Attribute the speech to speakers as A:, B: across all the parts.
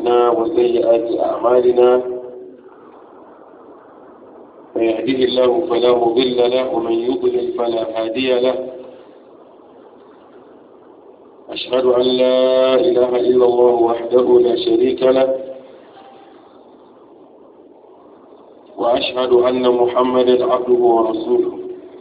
A: وسيئات أعمالنا من يهده الله فلا مضل له ومن يضلل فلا هادي له. أشهد أن لا إله إلا الله وحده لا شريك له، وأشهد أن محمدا عبده ورسوله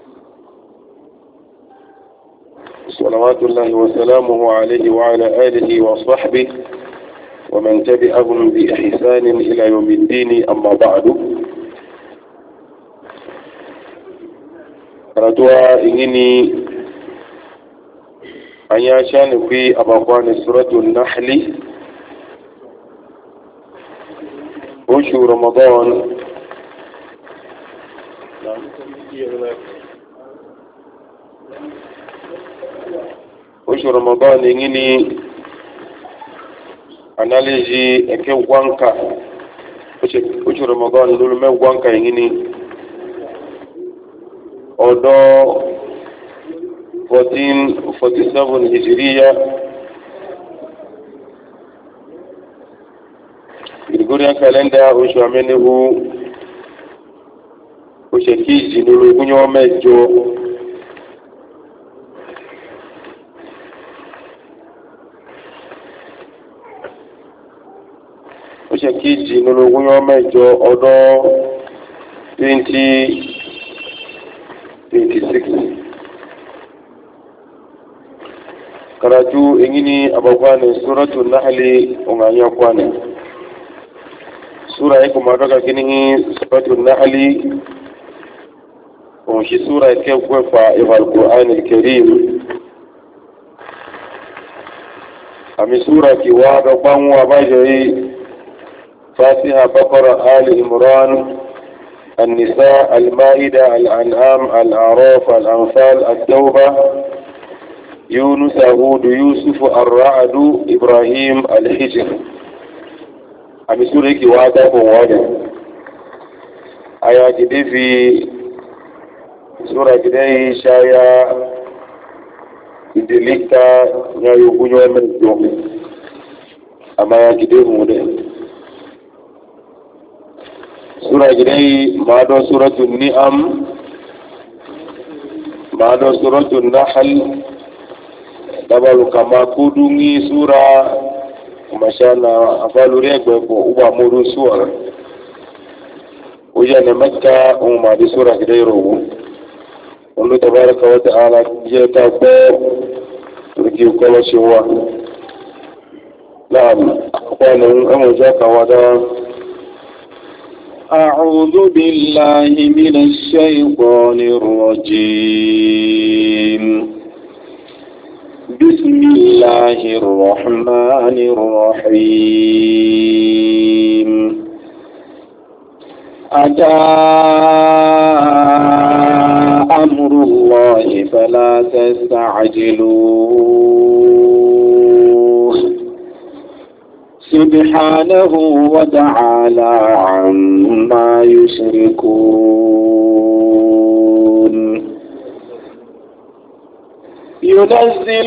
A: صلوات الله وسلامه عليه وعلى آله وصحبه ومن تبعهم بإحسان إلى يوم الدين. أما بعد، رجوع إنني أن يشان في أبوان سورة النحل وشهر رمضان وشهر رمضان إنني analeji eke wanka oṣù Ramadan lórí mẹ́wàánka yìí ni ọdún 1447 hijiriya, Gregorian calendar oṣù amẹ́nihu oṣù kejì lórí ogúnyọ́ mẹ́jọ kejì nínú ogúnyọ́ mẹ́jọ ọdún 2026. Karatu èyí ni abakwane suratu nahli onganyakwane sura iko madoka kinihi suratu nahli onshi sura ike kwefa ibal Qur'an al-Karim ami sura kiwado kwanwa bajai فاتحة، بقرة، آل عمران، النساء، المائدة، الأنعام، الأعراف، الأنفال، التوبة، يونس، هود، يوسف، الرعد، إبراهيم، الحجر. أمي سورة كوادا فوادا آيات دي في سورة كده شايا إدليكتا نيو بنيو من الجوم أما يا كده مودا sura gidai mado suratul ni'am mado suratul nahl dabalu kama kudungi sura mashana afalu regbe ko uba muru suara uja ne makka umma di sura gidai rogo Allah tabaraka wa ta'ala je ta ko turki ko shiwa na'am akwai amu jaka wada. أعوذ بالله من الشيطان الرجيم. بسم الله الرحمن الرحيم. أتى أمر الله فلا تستعجلوه سبحانه وتعالى عما يشركون. ينزل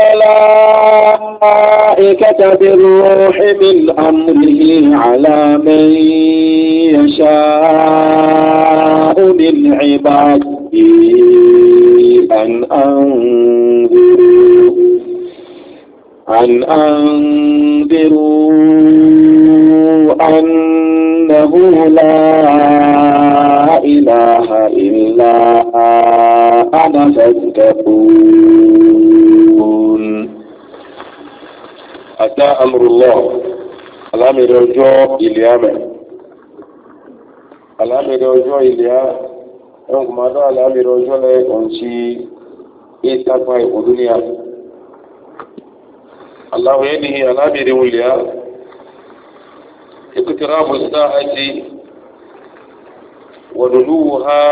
A: الملائكة بالروح من أمره على من يشاء من عباده أن أنذروا أنه لا إله إلا أنا فاتقون. أتى أمر الله الأمر رجوع إليامه الأمر رجوع إليامه أنكم هذا الأمر رجوع لأنشي إتقوى الدنيا الله ينهي الأمر وليا اقتراب الساعة ودنوها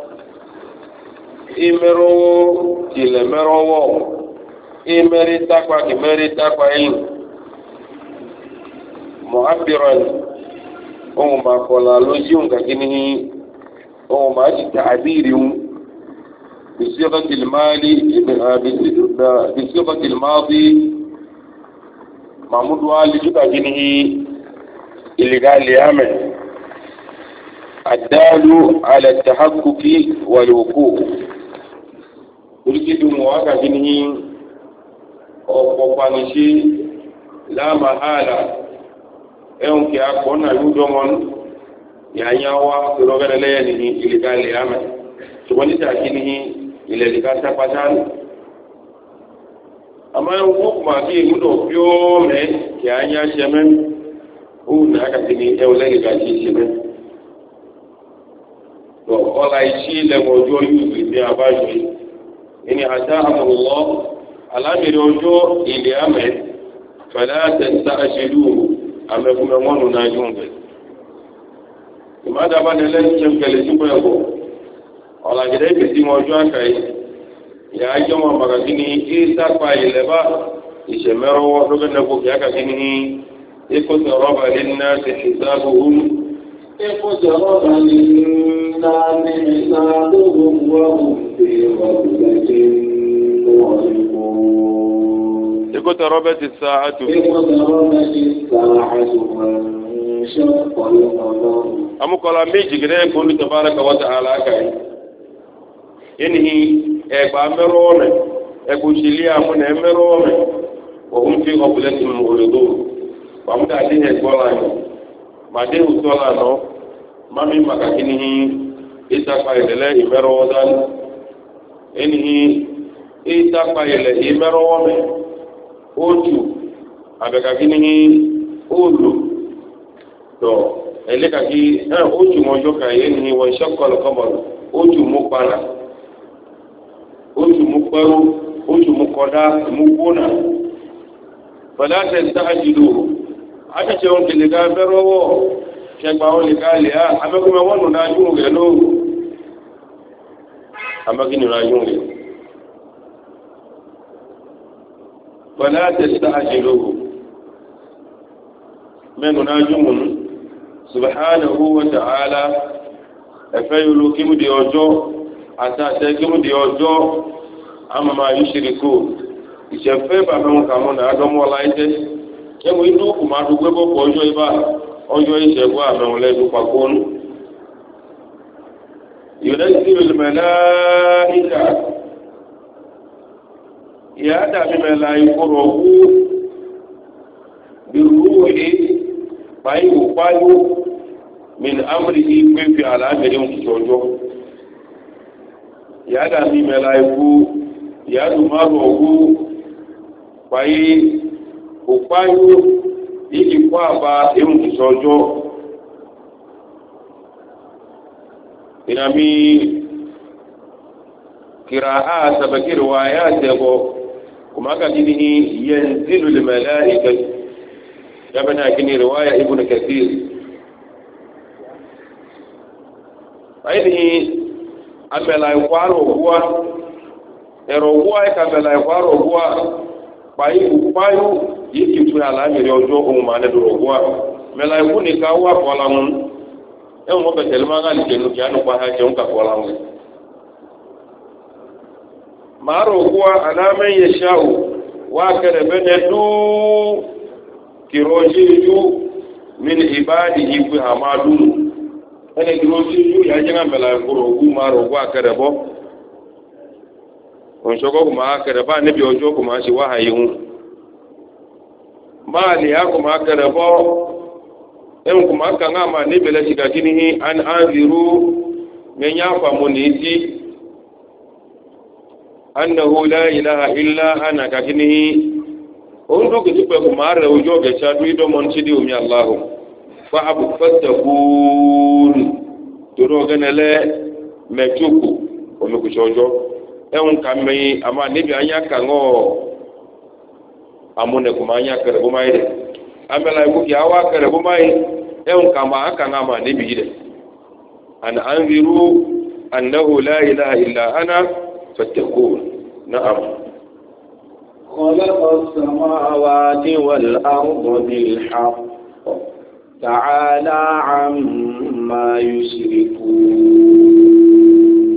A: إمرو إلى مرو إمري تقوى كمري تقوى معبرا أم قال لوجيون كأنه أم تعبير بصيغة الماضي محمود والي جدا جنه illegal amel الدال على التحقق والوقوع ولكن مواقع جنه أو قوانشي لا محالة أيون كي أكون يودمون يعنيوا سلوغنا لينه illegal amel سبحانه تأكينه إلى لكاسة فتان أما يوم ما في يقولوا يوم كأنيا شمن هو ناكتني أولا لكاسي شمن وقال عيشي لموجو يوسف في أباجي إني أتاهم الله على مريوجو إلي أمه فلا تستعجلوه أمكم يمون ناجون به لماذا بان الله يمكن لسيبه ọ̀la jẹ́dẹ́ ìpèsè wọn ọjọ́ àkàyè ìyá ajọ́ wọn bàkàtí ní ìsàpá ìlẹ́bà ìṣẹ̀mẹ́rọ́wọ́ lókèdèkò kí àkàtí ní ìkóso rọ́bà lẹ́nà ti ìsáàbò hùn. ìkóso rọ́bà lẹ́nà ti ìsáàbò hùn wọ́n fi rọ̀bìlẹ́tì wọ́n kó. ìkóso rọ́bà ti sáàtò. ìkóso rọ́bà ti sáàtò wọn ṣọ́pọ̀ lọ́wọ́. amúkọ̀lá méjì gẹ́gẹ́ kó ní tọ́bára kàwọ́ta àlàkàyè. ينهي مرومة شليا من مرومة وهم في غفلة معرضون وهم تعطيه القرآن ما ده الصلاة ما من مكانه إتقى إلى مروضان ينهي إتقى إلى مرومة أوتو أبكانه أولو تو إلكاكي أوتو موجوكا ينهي وانشق القمر أوتو مقبلا oṣù mú pẹ́rú oṣù mú kọ́dá mú gbóná fẹ̀láṣẹ̀ ìsáàjìlò aṣẹ́ṣẹ́ ohun kìlì ká bẹ́rọwọ́ ṣẹgbà ohun lè ká lè á abẹ́kúnmẹ́ wọ́n nù dájú rẹ̀ lóòrùn abẹ́kúnmẹ́ dájú rẹ̀ fẹ̀láṣẹ̀ ìsáàjìlò mẹ́nu dájú mú subhanahu wa ta'ala ẹ̀fẹ́ yóò kí mú di ọjọ́ àtàtẹ́ kí mú di ọjọ́ àmàmà yúṣìríkò ìṣẹ̀fẹ́ bàbá wọn kà mọ́ nà ágọ́mọ́ láìjẹ́ ẹmù inú kù máa dùgbé bọ́pọ̀ ọjọ́ ibá ọjọ́ ìṣẹ̀gbọ́ àmẹ́wọn lẹ́dù pàkónú yunazzilu al-malaika ìyá dàbí mẹ́la ìkúrọ̀ wú bí rúwé báyìí páyó min amrihi pé fi àlàáfẹ́rẹ́ òkùnjọ́jọ́ yàdà ní mẹ́la ikú yàdù márùn ọgbú pàyí òpáyú yìí kó àbá ehun ìṣọ́jọ́ ìnàmí kìrà á sàbẹ̀kìrì wà yá tẹ́bọ̀ kùmáka kí ní yẹn zílù lè mẹ́lá ìkẹ́ yàbẹ̀nà kí ní riwaya ibn Kathir amela ikwaro ogwa ero ogwa ikamela ikwaro ogwa pai upayu yiki tu ala mere ojo ohun ma ne do ogwa mela iku ni ka wa kola mun e mo betel ma ga ni kenu ki anu pa ha je un ka kola mun maro ogwa ana men yashau wa kare benedu kiroji min ibadihi fi hamadun ene girosi yu ya jenga mela ngoro gu maro gwa karebo on shogo kuma kareba ne bi ojo kuma shi wahayun mali ya kuma karebo en kuma kanga ma ne bele shiga kinihi an anziru men ya fa muniti annahu la ilaha illa ana ka kinihi on do ke tupe kuma re ojo ge chadu do mon chidi umi allah fa'abu fattakun toro ganale mechuku omi kuchojo ehun kamei ama nibi anya kango amune kuma anya kare buma ide amela ku ki awa kare buma ide ehun kama aka ngama nibi ide an anziru annahu la ilaha illa ana fattakun na'am
B: خلق السماوات والأرض بالحق تعالى عما يشركون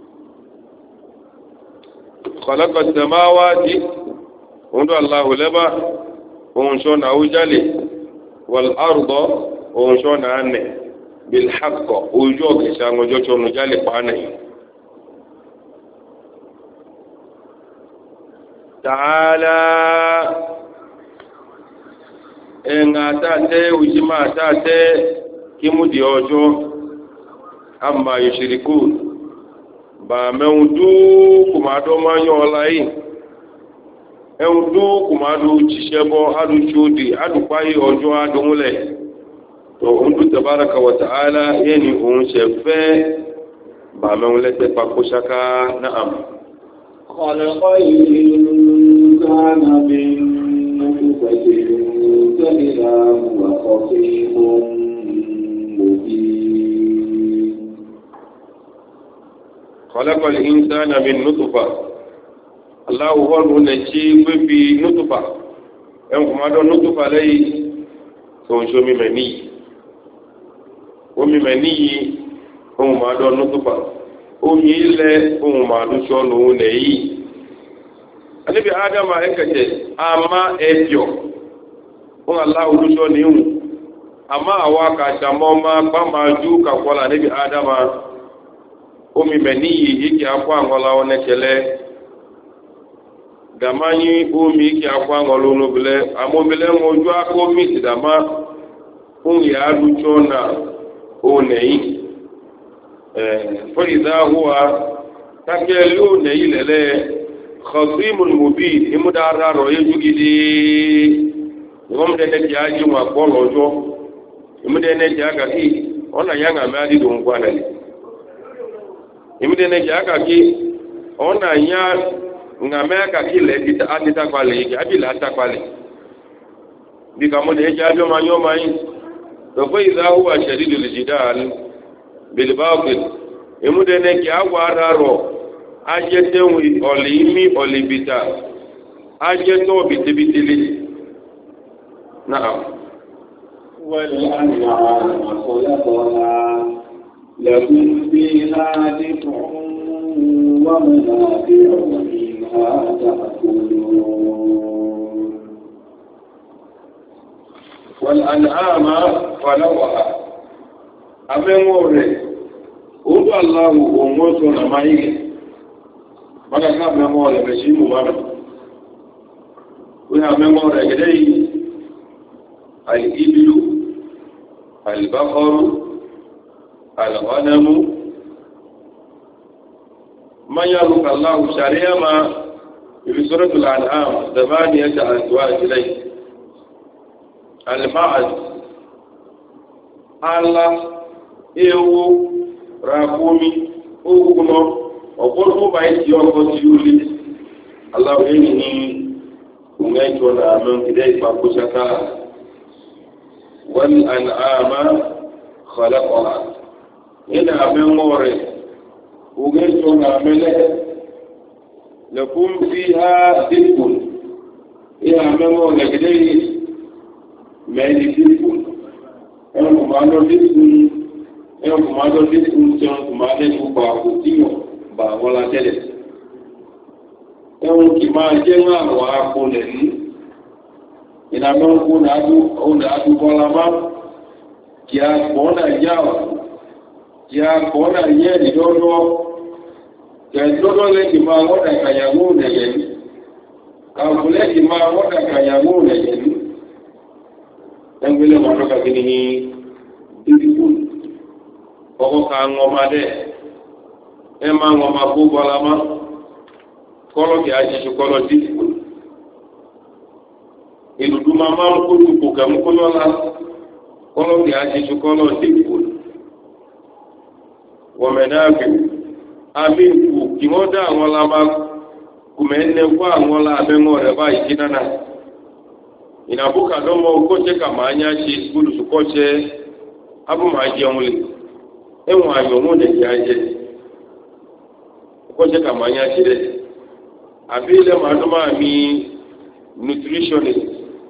A: خلق السماوات وندو الله لبا ونشون أوجالي والأرض ojo na ne bil haqq ojo ke sango jocho no jale pane ta'ala engatate ujima tate kimudi ojo amma yushrikun ba meudu kumado manyo lai eudu kumado chisebo adu chudi adu pai ojo adunle to undu tabaraka wa taala yeni unchefe ba meulete pakushaka naam
B: khalaqa insana min nutfatin amshajin wa khasimun mubin
A: khalaqa al-insana min nutfa Allahu huwa nachi bi nutfa en kumado nutfa lay so shomi mani omi mani ohun ma do nutfa omi ile ohun ma do so no nei anibi adam ekete ama ejo on Allah do so ni hu ama awa ka jamo ma pa ma ju ka kola anibi adam omi mani yiki akwa ngola onekele damanyi omi ki akwa ngolo no bele amobele ngoju ako mi tidama un ya lucho na onei فإذا هو تكلو نيلله خصيم مبين imudara ro yejugidi ngom de ne jaji ma kolojo imude ne jaga ki ona yanga mali do ngwana ni imude ne jaga ki ona nya ngameka kile atita kwale ki abila atakwale bikamo de jajo manyo mai to فإذا هو شديد الجدال bilbatil emudene ki agwararo ajetenwi olimi olibita ajeto bitibitili na'am
B: wal an'ama khalaqaha lakum fiha dif'un wa manafi'u minha ta'kulun
A: wal an'ama khalaqaha amenwore odu Allahu onwoso na maige maka ka amenwore beshimu mara we amenwore gedei al-iblu al-baqaru al-ghanamu man yaruka Allahu shariyama fi suratul an'am thamaniyata azwaj ilay al-ma'ad Allah ewu rakumi ogumo ogoro ba iti oko ti uli Allah eni ni ungaito na amen kidai pa kushaka wal an'ama khalaqaha ina amen more ungaito na amele lakum fiha dikun ina amen more kidai meli dikun en kumando dikun son kumade ku ba ku timo ba wala tele en ki ma jenga wa ko le ni ina don ku na adu bola ma kia kona yawa kia kona ye di dodo ke dodo le ki ma ngoda kayangu ne ye ka kule ki ma ngoda kayangu ne ye en vile ma ka kini ọkọ ka ṅụma dị ịma ṅụma bụ ụgbọlama kọlọ gị ajịjị kọlọ dịkwu ìlúdú máa máa ń kójú kò kẹ́mú kó lọ́la kọ́lọ́ kì á ṣe ju kọ́lọ́ dìbò wọ̀mẹ̀dáàbì àmì ìkù kí wọ́n dá àwọn lábá kùmẹ̀ẹ́nẹ́ kó àwọn lábẹ́ngọ́ rẹ̀ báyìí kí náà ìnàbùkàdọ́mọ kọ́ṣẹ́ kà máa ń yá ṣe olùsùkọ́ṣẹ́ abúmọ̀ ajẹun lè ẹ̀wọ̀n àyọ̀mọ́ lè yá jẹ́ kọ́ṣẹ́ kà máa ń yá ṣe rẹ̀ àbí ilẹ̀ màdúmọ̀ àmì nutritionist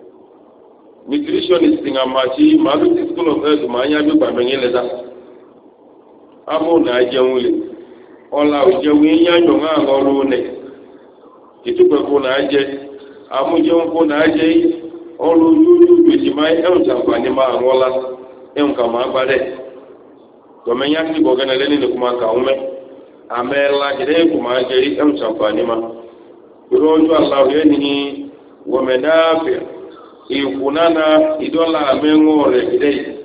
A: nga machi malu ti school of health ma anya bi ba menye leda amu na ajeun le ola ojeun nya nyo nga ngolu ne itupe ko na aje amu jeun ko na aje olu yuyu bi ji mai e o jamba ni ma ngola kama gbade to men yaki bo gana leni ne kuma ka umme amela gide kuma gari samfani ma rojo Allah yani wa manafi ikunana idola amengore gide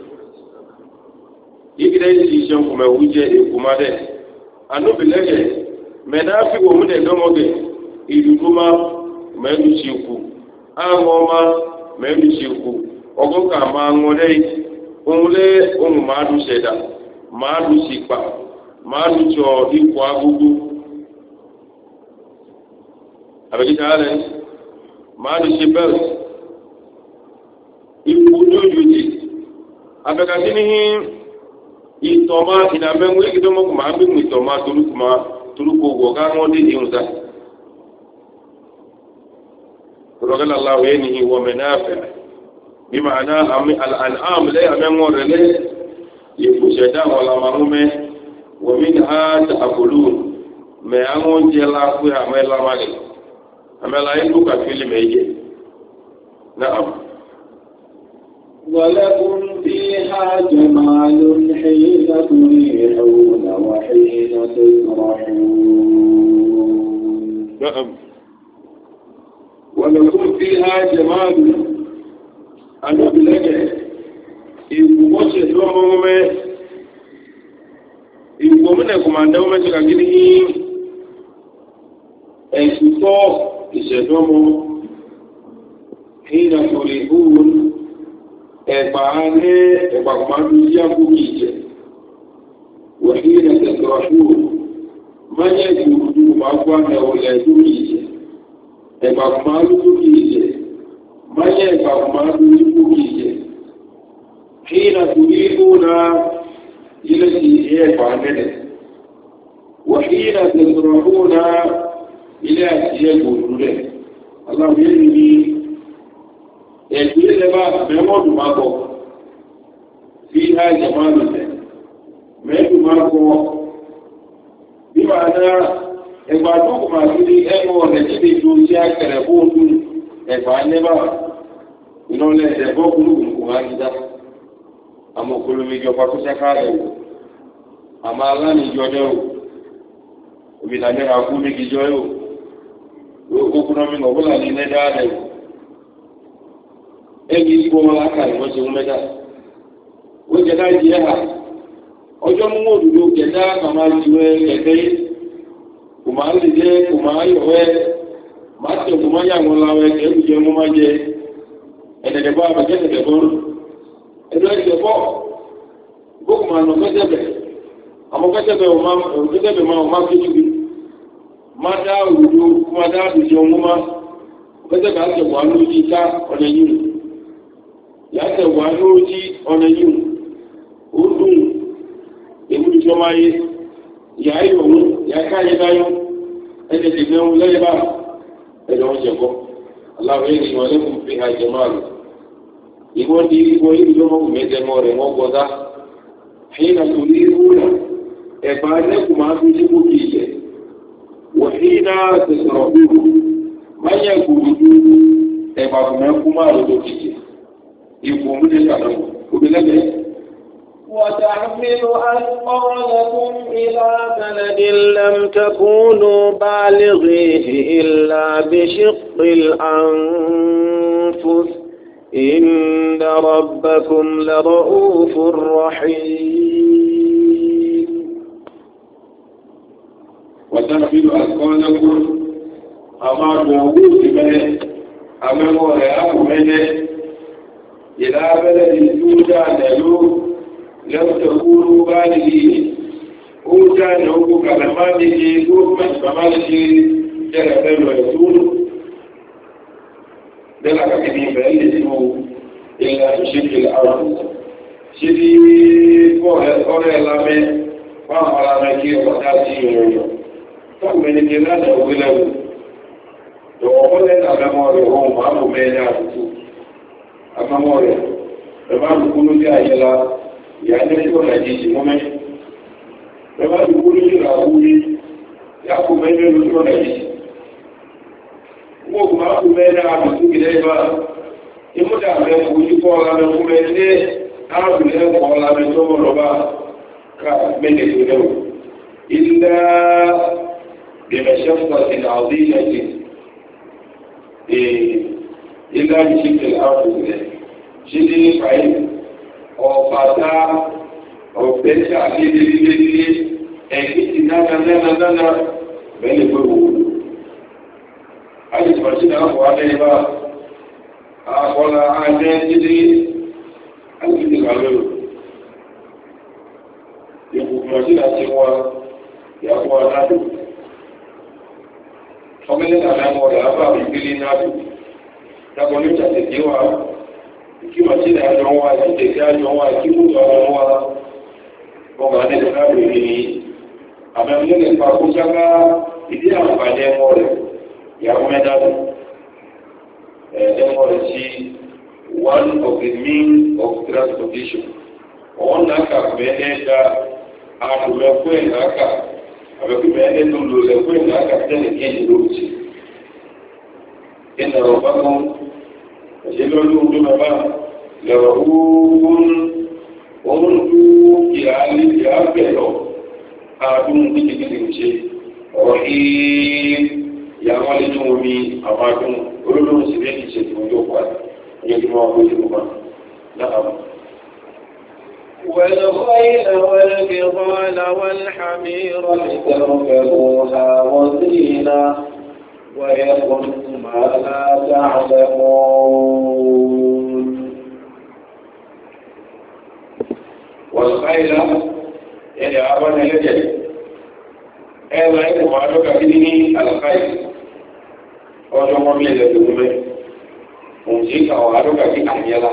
A: igide si shen kuma wuje ikumade anu bilege manafi wo mun de domoge iduma medu chiku angoma medu chiku ogoka ma ngode onle onu madu seda madu sipa madu cho ipo agugu abekita ale madu sibel ipo jojuji abekatini itoma inamengu ikidomo kuma mbingu itoma tuluko goga ngode iunza رجل الله وينه ومنافع بمعنى الأنعام لا يمنور له يفسدا ولا مرمى ومنها تأكلون ما أمون جلا في عمل مالي عمل أيضا كفيل ميجي نعم
B: ولكم فيها جمال حين تريحون وحين تسرحون
A: نعم ولكم فيها جمال أنا بلغة إبوش دومهم إبومنكم عندهم شكاكيني إسوطو إسدومهم حين تريحون إبعاني إبعكمان يابوكيجي وحين تسرحون ما يجب أن ولا يجب ẹ̀bà máa ló tó kìí jẹ máyẹ̀ ẹ̀bà máa ló tó kìí jẹ kí ìnà tó ní ìlú náà ilẹ̀ sí ẹ̀bà mẹ́lẹ̀ wà kí ìnà tó sọ̀rọ̀ fún náà ilẹ̀ àti ẹ̀bà òdúrẹ̀ aláwọ̀ ní ẹ̀gbẹ́ lẹ́bà mẹ́mọ́dù máa bọ̀ sí àìjẹ̀ máa lò tẹ̀ mẹ́dù máa bọ̀ bí máa náà ẹgbà tó kò máa fi ẹgbọ́ ọ̀rẹ́ tí lè tó sí àkẹrẹ bóòdù ẹgbà nẹ́bà ìrọ̀lẹ́ ẹ̀bọ́ kúrúkùn kò máa dídá àmọ́ olùmíjọ pàtúnṣẹ́ká rẹ̀ wò àmọ́ alánìjọ dẹ́ wò òmìnira kú méjìjọ yóò ókúnná mi ọ̀bọ́là ní nẹ́dá rẹ̀ wò ẹgbẹ́ ìgbó wọn láka ìwọ́n ṣe ń mẹ́ta ó jẹ́ láì jẹ́ hà ọjọ́ mú òdòdó kẹta kàmá ju ẹ kẹ̀kẹ́ yìí kuma alije kuma ayowe mate kuma ya ngolawe ke uje mu maje ene de baba ke de bor edo de bo bo kuma no ketebe amo ketebe o ma kijubi mada udu kuma da du je mu ma ketebe ake wa lu ji ta one yin ya te wa lu ji one yin udun ebu jo maye ya yo ya ka ye dayo ede ti gbe le ba ede o je ko Allah ni wa lakum fiha jamal iwo di iwo ido mo me de mo re mo goda hina tuliruna e ba ne kuma bi ji ku kije wa hina tasrabu ma ya ku e ba kuma ro kije iwo mu de ka do ku bi le
B: وتحمل أثقالكم إلى بلد لم تكونوا بالغيه إلا بشق الأنفس إن ربكم لرؤوف رحيم
A: وتحمل أثقالكم أما جاوز به أما مرأة منه إلى بلد توجع له لم تكونوا بالغين أوجا نوكو كلماته كوكما كماله جرى ويسول دلك كدين فإلسه إلا بشكل الأرض شديد أولي اللامي فأمر مكي وقتاتي يوم فأمن كلاد أوله وقال الأمامور هم أبو مينات أمامور فما تكونوا جاهلا يعني يقول حديث مؤمن فما يقول يراوي يأكل من يقول حديث وما أكل من يعبد كذا يمدع من يقول قال من مؤمن أعلم ولا من ثم ربا من الذنوب إلا بمشقة عظيمة إلا بشكل الأرض شديد فعيل أو فاتا أو بيشا لدي أكيد نانا بين الفروض هذه المسألة هو عليها أقول أنا جدي أكيد الغلو يقول مسألة سوى يقول نادو فمن أنا أقول أبا بيجي نادو تقول لي تسيوا kí wọ́n ti dájọ́ wá ìtẹ̀sí àjọ wá kí wọ́n tọ́ ọmọ wá ọmọ adẹ́sẹ̀ lábẹ́ ní àmẹ́mú nípa kó sáká ìdí àǹfààní ẹmọ rẹ̀ ìyàwó mẹ́dàdù ẹmọ rẹ̀ sí one of the means of transportation ọ̀wọ́n náà kà mẹ́ẹ́ dá àdùmẹ́kọ́ ẹ̀ náà kà àbẹ̀kú mẹ́ẹ́ tó lò lẹ́kọ́ ẹ̀ náà kà tẹ́lẹ̀ kéjì lóòtì ìnà ọ̀bá kan ìṣẹ́lọ́lú ọdún bàbá lọ́rọ̀ oòrùn ìhàlì ìhàbẹ̀lọ àádùn kíkìkìkì ṣe ọ̀rọ̀ ìyàwó lè tún omi àwọn àádùn olóòrùn sí lẹ́yìn ìṣẹ́ tí wọ́n yóò pa ní ẹgbẹ́ wọn kó jùlọ máa láàmù.
B: والخيل والبغال والحمير لتركبوها وزينة ويكن ما لا تعلمون
A: والخيل يعني أبانا لجل أيضا يكون معلوك بدني الخيل ọjọ́ wọn lè lẹ́dọ̀ tó mẹ́ òun sí kàwọ́ àdókà sí àyẹ́lá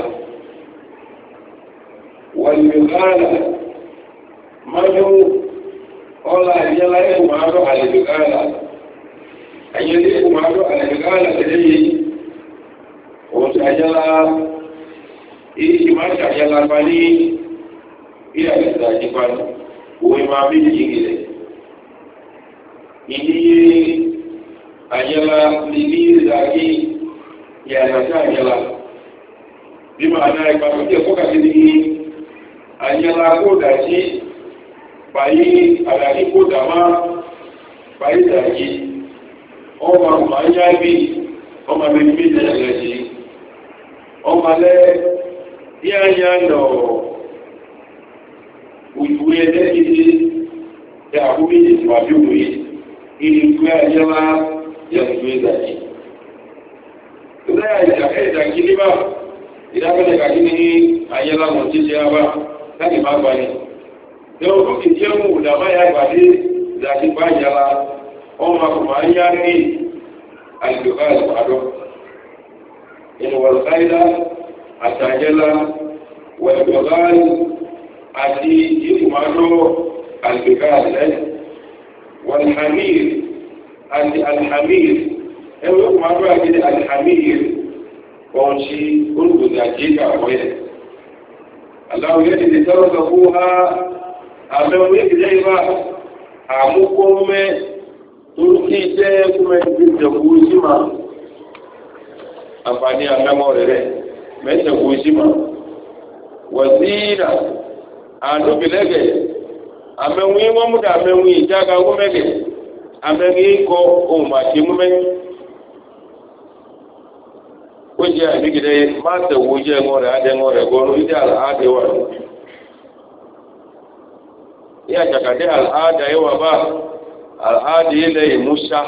A: wọ́n lè gáàlà mọ́jọ́ ọlá àyẹ́lá ẹ̀kùn àdó àlèdè gáàlà àyẹ́lá ẹ̀kùn àdó àlèdè gáàlà tẹ́lẹ̀ yìí òun sí àyẹ́lá ìṣì máa ṣe àyẹ́lá pa ní ilẹ̀ àyẹ́lá jípa ní òun máa bí ìjìnlẹ̀ ìdíyé ayala lili zaki ya nasa ayala bima ana ipa ko je ko ka ti ni ayala ko da ji bai ala ni ko da ma bai da ji o ma ya bi o ma be bi da ya ji o ma le ya no ujuye de ji ya ku bi ji wa bi wi ili ku ayala yanzu ya zaki zai ya zaki ne ba idan ka daga gini a yi lamun cikiya ba zaki ba ba ne yau ko ki je mu da ba ya ba ne zaki ba yala on ma kuma an ya ne al-dukhal ado in wal qaida atajala wal dukhal ati yumado al-dukhal wal hamir الحمير ẹwọ́ kùmárù àgbẹ̀dẹ̀ alhamir wọ́n ṣe olùgbòdàjíkà wọ́yẹ̀ aláwọ̀ yẹ́ ti tẹ́rọ̀sọ̀ fún ha àmẹ́wọ̀ yẹ́ ti jẹ́ ibá àmúkọ́mẹ́ torúkí jẹ́ kúmẹ́ ìjẹ̀kú síma àǹfààní àmẹ́mọ́ rẹ̀ mẹ́sẹ̀kú síma wọ̀síìnà àdóbìlẹ́gẹ̀ àmẹ́wọ̀ yẹ́ wọ́n múdà àmẹ́wọ̀ ìjága gómẹ́gẹ̀ amẹ́rí kọ́ ohun àti múmẹ́ ó jẹ́ àdígidẹ́ máa tẹ̀wò jẹ́ ẹ̀wọ̀n rẹ̀ adẹ́wọ̀n rẹ̀ gọ́nù ìdí àlàádẹ́wà ní àjàkàdé àlàádẹ́wà bá àlàádẹ́ ilẹ̀ ìmúṣá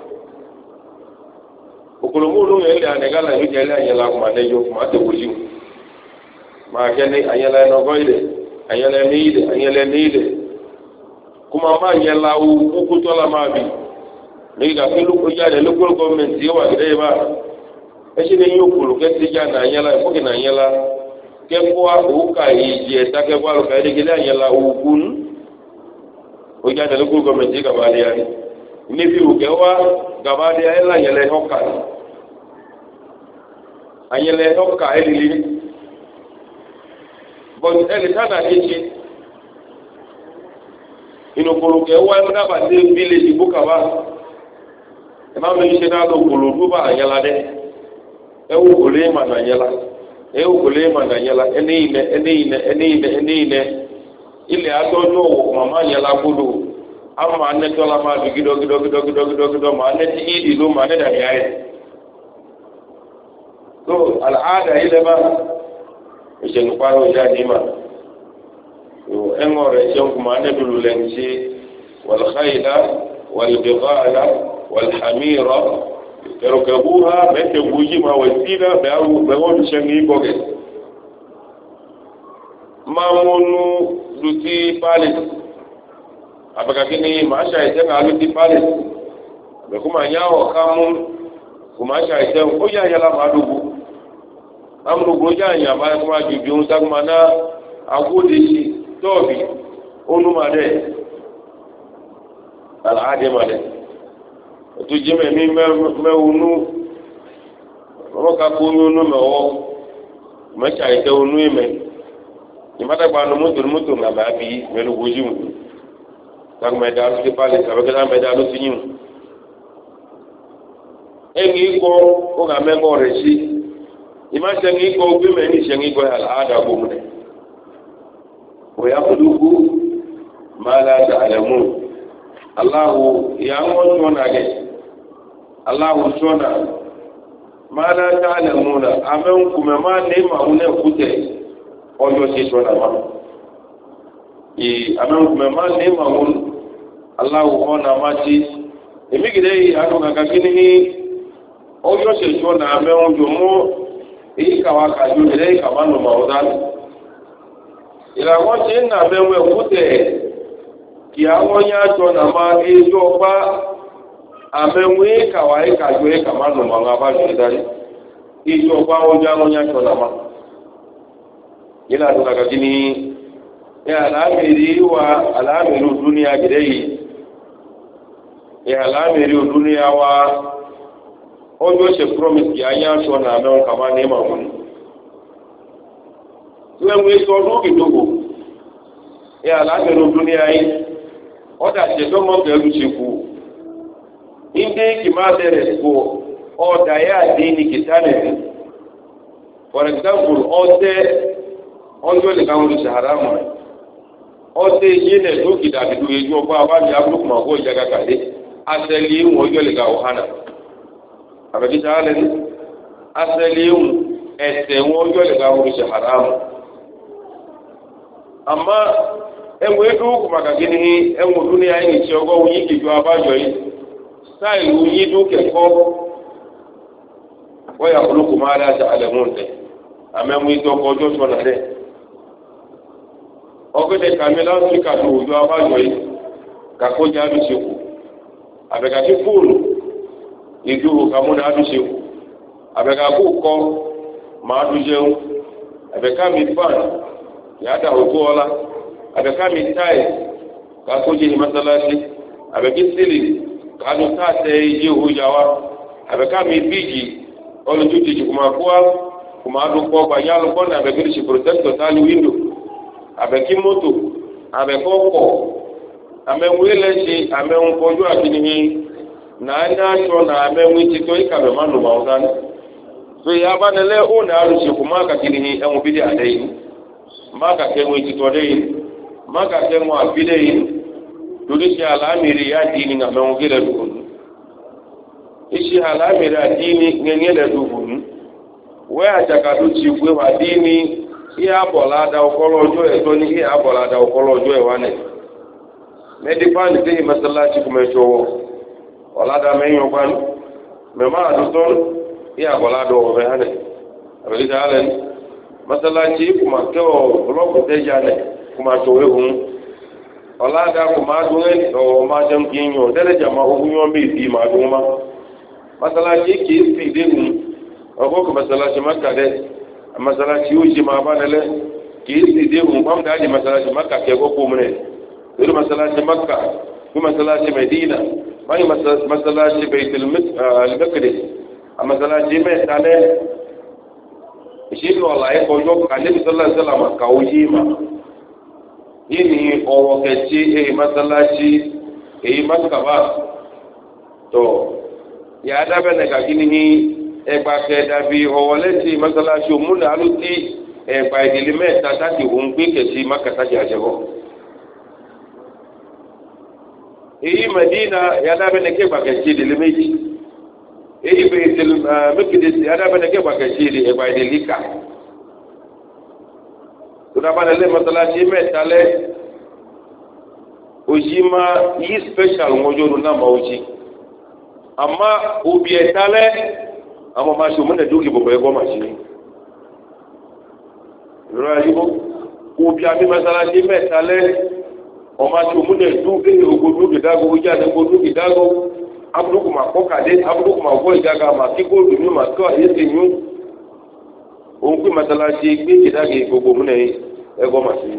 A: òkùnlùmúlù ilẹ̀ ànẹ́gálà ìjẹ́ ilẹ̀ àyẹ̀lá kùmàdẹ́jọ́ kùmàtẹ̀wò sí máa jẹ́ ní àyẹ̀lá ẹnọgọ́ ilẹ̀ àyẹ̀lẹ́ ní ilẹ̀ kuma máa yẹ láwù kúkú tọ́lá máa bì nígbà pé lóko jáde local government yóò wà gẹ́gẹ́ bá ẹṣin ní yóò kúrò kẹ́sì já nà yẹla ìfọ́kì nà yẹla kẹ́kọ́ àkókò ìjì ẹ̀ta kẹ́kọ́ àlùkà ẹ̀dẹ́gẹ́lẹ́ àyẹla ògùn ó jáde local government yìí gàbàdé yá ni níbi òkè wá gàbàdé yá ẹ̀la àyẹlẹ ọkà àyẹlẹ ọkà ẹ̀lìlì bọ̀dù ẹ̀lì sáà kéṣe inokolo kẹ wá ẹ dábàá dé village bukaba ẹ má mi ṣe náà lọ kolo dúbà àyẹlá dẹ ẹ wò kolo yẹ màtà àyẹlá e ukule mana nyala enine ile adojo mama nyala kudu amma anne tola ma gido ma anne ti do ma ne da yayi to al'ada ile ba je no paro ja ni ma yo engore je kuma ne dulu lenci wal khayla wal bighala wal hamira yarkabuha bete bujima wasila bawon shangi boge mamunu luti pale abakakini maisha itenga luti pale bekuma nyao kamu kumaisha itenga oya yala madugu amrugo janya ba kuma juju sagma na agudi tobi onumade al'ade made tu jeme mi meunu roka kunyu no mewo macha ite unu ime imata gba no mutu na ba bi melu gojimu tak me dalu ti pale ka ba me dalu tinyu engi ko o ga me ko resi ima sengi ko bi me ni sengi ko al'ada ko mu ne wa yaqduku ma la ta'lamun Allah ya ngon na ge Allah sona ma la ta'lamuna amen kuma ma ne ma une kute ojo se sona ma amen kuma ma ne ma un Allah ona ma ti emi gide anu ga kini ojo se sona amen ojo mo kawa ka ju gide ka ma no ma odan ila won se na be we kute ki awon ya to na ma ejo pa amenwe kawai ka joe kama no ma ba ju dari ijo pa o ja no nya to na ma ila to ka gini ya alamiri wa alamiru dunia gidei ya alamiru dunia wa ojo se promise ya nya to na me kama ne ma mun tuwe so do kidogo ya alamiru dunia yi oda je do mo ke lu chiku inde kimadere ko oda ya dini kitane for example odo le kan lu haramu ode yene do kida du ejo ba ba ya bu ma ko jaga kale asali wo jo le ga ohana abaki tale asali ese wo jo le ga lu haramu amma enwe du kuma ka gini enwe dunia ni ti ogo wi ki jo abajo yi sai lu yi du ke ko wa yakhluqu ma la ta'lamun de amemu ito ko jo so na de ogo de kamela ti ka du jo abajo yi ka ko ja bi se ku abeka ti fulu idu ka mo na bi se ku abeka ku ko ma du je abeka mi fan ya da ola abeka mi tai ka ko je masalasi abeki sili ka do ta te je hujawa abeka mi biji olu tuti kuma do ko ba yalo ko na abeki si protector tali window abeki moto abeko ko amenwele si amenwo kojo akini na anya to na amenwi ti to ikabe manu ma odan so ya banele o na aru si kuma ka kini enwo bidi adai maka kenwe ti to dei maka kenwa abidei dudisi alamiri ya dini nga mengire dukun isi alamiri ya dini ngengele dukun we achaka duchi gwe wa dini iya bolada okolojo etoni iya bolada okolojo ewane medipani te masallaci kuma jowo olada menyo ban mema aduton iya bolada o be hane abeli dalen masallaci kuma ko block te jane kuma jowe hun olada kuma duen o ma jam kinyo dele jama ogunyo mi bi ma duma masalaji ki fi dinu ogo ko masalaji makka de masalaji uji ma banale ki fi dinu bam daji masalaji makka ke go ko mune dele masalaji makka ko masalaji medina mai masalaji baitul al-maqdis masalaji me tale shi lo lai ko yo kanni sallallahu alaihi wasallam ka uji ma yini owo keci masalaci makaba to ya dabe ne ka gini ẹgbà kẹdàbí ọwọlẹsì mọ́sálásí òmùnà alùtí ẹgbà ìdílé mẹ́ta táti òun gbé kẹsì mákàtàkì àjẹbọ. èyí Mẹdínà yàdábẹ́nẹ́kẹ́ ẹgbà kẹsì ìdílé méjì èyí bẹ̀rẹ̀ mẹ́kìdẹ́sì yàdábẹ́nẹ́kẹ́ ẹgbà kẹsì ẹgbà ìdílé ká. tòdábàlẹ́lẹ́ mọ́sálásí mẹ́ta lẹ́ òjì máa yí special ńwọ́jọ́ lónà máa òjì àmà òbí ẹ̀ta lẹ́ àwọn máa ṣe òmùnà dúkì bọ̀bọ̀ ẹgbọ́ máa ṣe ìrora yíbó òbí àmì mọ́sálásí mẹ́ta lẹ́ ọmọ ṣe òmùnà dúkì ògbódúkì dágó ojú àti ògbódúkì dágó abúlùkù máa kọ́ kàdé abúlùkù máa wọ́ ìjága máa kí góòlù ní máa kọ́ àyè yún òun pé mọ́sálásí gbé ìdágé gbogbo òmùnà ẹgbọ́ máa ṣe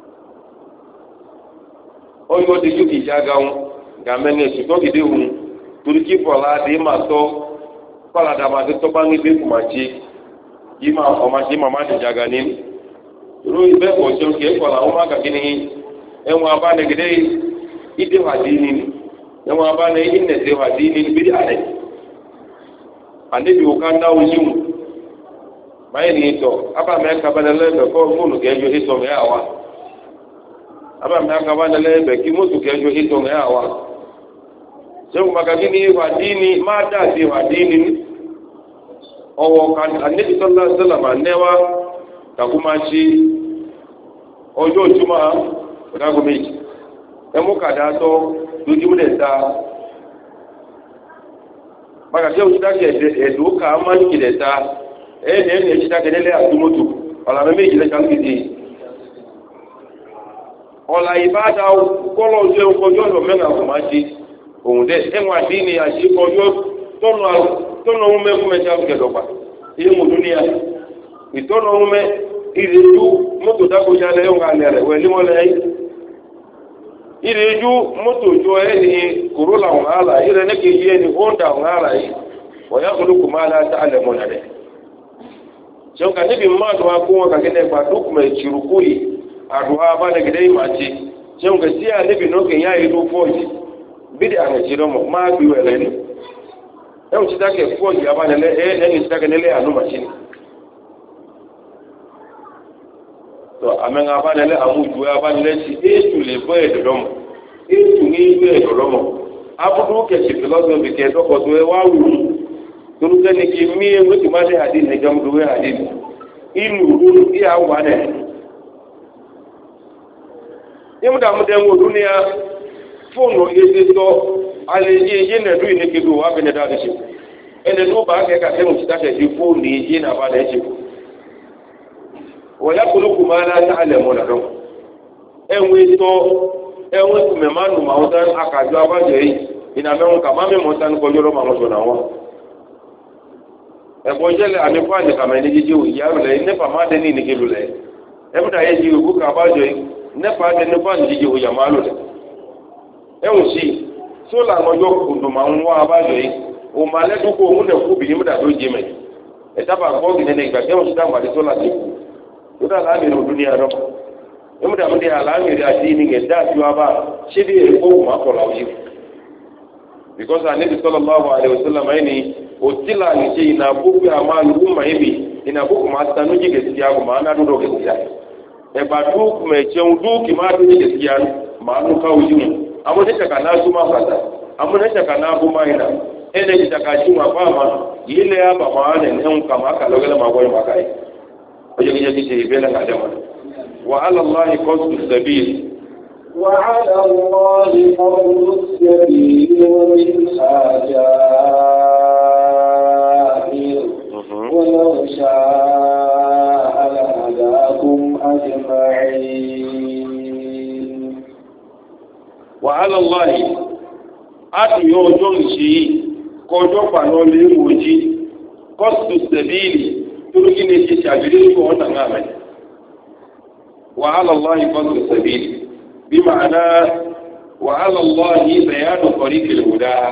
A: ọyọ de ju ìjága wọn gàmẹ́ni ẹ̀sùtọ́ gidi wọn torí kí fọlá dé máa tọ́ kọ́lá dàbà tó tọ́ bá ń gbé kùmà jí yìí máa ọmọ ṣe máa má ti jága ní. irú ìbẹ́ pọ̀ ṣe kí fọlá wọn má kàkí ni ẹ̀wọ̀n abánegede ìdè wà dí ni ẹ̀wọ̀n abáne ìnẹ̀dẹ̀ wà dí ni bí àlẹ́. àdébí wò ká ná ojú mu báyìí ni ìtọ̀ abàmẹ́ kabalẹ́lẹ́ kọ́ fóònù kẹjọ ìtọ̀ mẹ́ àwa. abàmì akabanilẹ bẹ kí mọtò kẹjọ ètò ẹ àwa sẹwọn magagi ni wàdíni má dàbí wàdíni ọwọ kan anabi sọlá sọlámà nẹwà takumaṣi ọjọ́ ìjùmọ̀ ọdágun méjì ẹmú kàdátọ lójúmọ lẹta magagi òṣìṣẹ́ ẹdùn ká má ń kìlẹ̀ ta ẹnìyẹn ní ẹṣin dákẹ́lẹ́lẹ́ àtúmọ̀tò ọ̀làmẹ́ méjì lẹ́ka ń kéde. ọ̀la ìbáda kọ́lọ̀ ojú ọjọ́ ọ̀nà mẹ́rin àkùnmá ṣe òun dẹ̀ ẹ̀wọ̀n àdínì àṣẹ ọjọ́ tọ́nà ohun mẹ́fún mẹ́ta gẹ̀dọ̀gbà ilé mọ̀tò níyà ìtọ́nà ohun mẹ́ ìrèjú mọ́tò dákòjá lẹ́yìn alẹ́ rẹ̀ wẹ̀ límọ́ lẹ́yìn ìrèjú mọ́tò jọ ẹni Corolla ọ̀hún àlà ìrẹ́ nẹ́kẹ̀ẹ́jì ẹni Honda ọ̀hún àlà yìí wọ̀nyá kọlùkù máa láta alẹ́ mọ́nà rẹ̀ ṣeun ka níbi mmadụ akụ nwa ka gị na-egba dọkụma echirukwu yi adụha abanegide ịmachi ṣeun ka si ya níbi n'oge ya ilu fọji bidi anachiri ụmụ ma bi were nu ẹ̀hùn ti dákẹ́ fọji abanele ẹni ti dákẹ́ nílé àánú machine tó amẹ́ngà abanele amújú abanele ti éètù lè bọ́ ẹ̀dọ̀dọ́mọ éètù ní ìlú ẹ̀dọ̀dọ́mọ abudu kẹsì philosophy kẹdọkọtò ẹ wá wù torúkẹ́ ni kí mí ewé tí má dé àdín ní jọmọdúwé àdín inú rúrú tí a wà nẹ̀. Yẹ́múdàmúdẹ́ ń wòlú ní a fóònù èdè tọ́ alẹ́ yé yé nẹ̀dú ìníkejì wà bẹ̀rẹ̀ dáadé ṣe. Ẹni tó bá kẹ́kà sẹ́wọ̀n ti dákẹ́ sí fóònù yé nà bá lẹ́ ṣe. Wọ́n yá kolókù máa ná tá alẹ́ mọ́ nàdọ́. Ẹ̀wọ̀n tọ́ ẹ̀wọ̀n kùmẹ̀ máa nù máa tán akàjọ abájọ yìí ìnàmẹ́wọ̀n kà má mẹ́mọ́ tán kọjọ́ lọ́ máa sọ̀nà wọn. Ẹ̀bọ̀n jẹ́lẹ̀ àmìkọ́ àdìkàmẹ́ ní jíjẹ́ òyìí àrùlẹ̀ nípa máa dé ní ìnìkejì lẹ̀. Ẹ̀múdà yẹ jí òkú kàbájọ yìí nípa dé nípa ní jíjẹ́ òyìí àmà lò lẹ̀. Ẹ̀hùn sí sólà ọjọ́ kùndùn máa ń wá abájọ yìí òun máa lẹ́dúkọ̀ òun lẹ̀ kú bìí múdà tó jẹ mẹ́. Ẹ̀dábà gbọ́ọ̀gì nínú ìgbà tẹ́wọ̀n sí dáhùn àti sólà ti kù. Tó dà láàmìrì òdú ní àrọ́. Ẹ̀múdà múdà àlámìrì àti ìnìkẹ̀ dáàtú abá ṣé bí èkó máa kọ̀ láwùjọ. Because Ànábì sallallahu alaihi wasallam ni otila ni je ina buku amalu umma hivi ina buku matanu je gaskiya ko ma na do gaskiya e ba du ku me chen du ki ma do gaskiya ma nu ka wujin amma ne taka na su ma fata amma ne taka na bu ma ina ene ji taka shi ma ba ma yile ya ba ma ne en ka ma ka logala ma goy ma kai o je je ji be la ga dama wa ala allahi qasdu sabil
B: وعلى الله قول السبيل ومنها جائر ولو شاء لهداكم أجمعين
A: وعلى الله أتي يوجون شيء كوجو فانولي موجي قصد السبيل تركني تشابرين كونا نعمل وعلى الله قصد السبيل بمعنى وعلى الله بيان طريق الهدى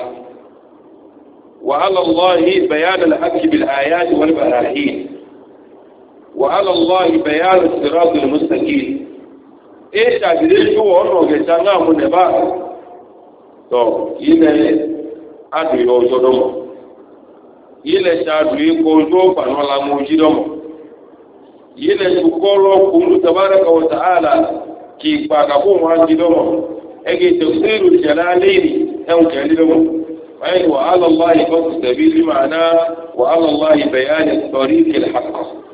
A: وعلى الله بيان الحق بالآيات والبراهين وعلى الله بيان الصراط المستقيم ايه تعبير شو انه جتانا من بعد تو ينه ادي يوجدهم yile shadu ko do panola mojidomo yile tukolo kumdu tabaraka wa taala ki paka ko mojidomo ege tafsirul jalalaini au jalidomo أي وعلى الله قصد السبيل معناه وعلى الله بيان الطريق الحق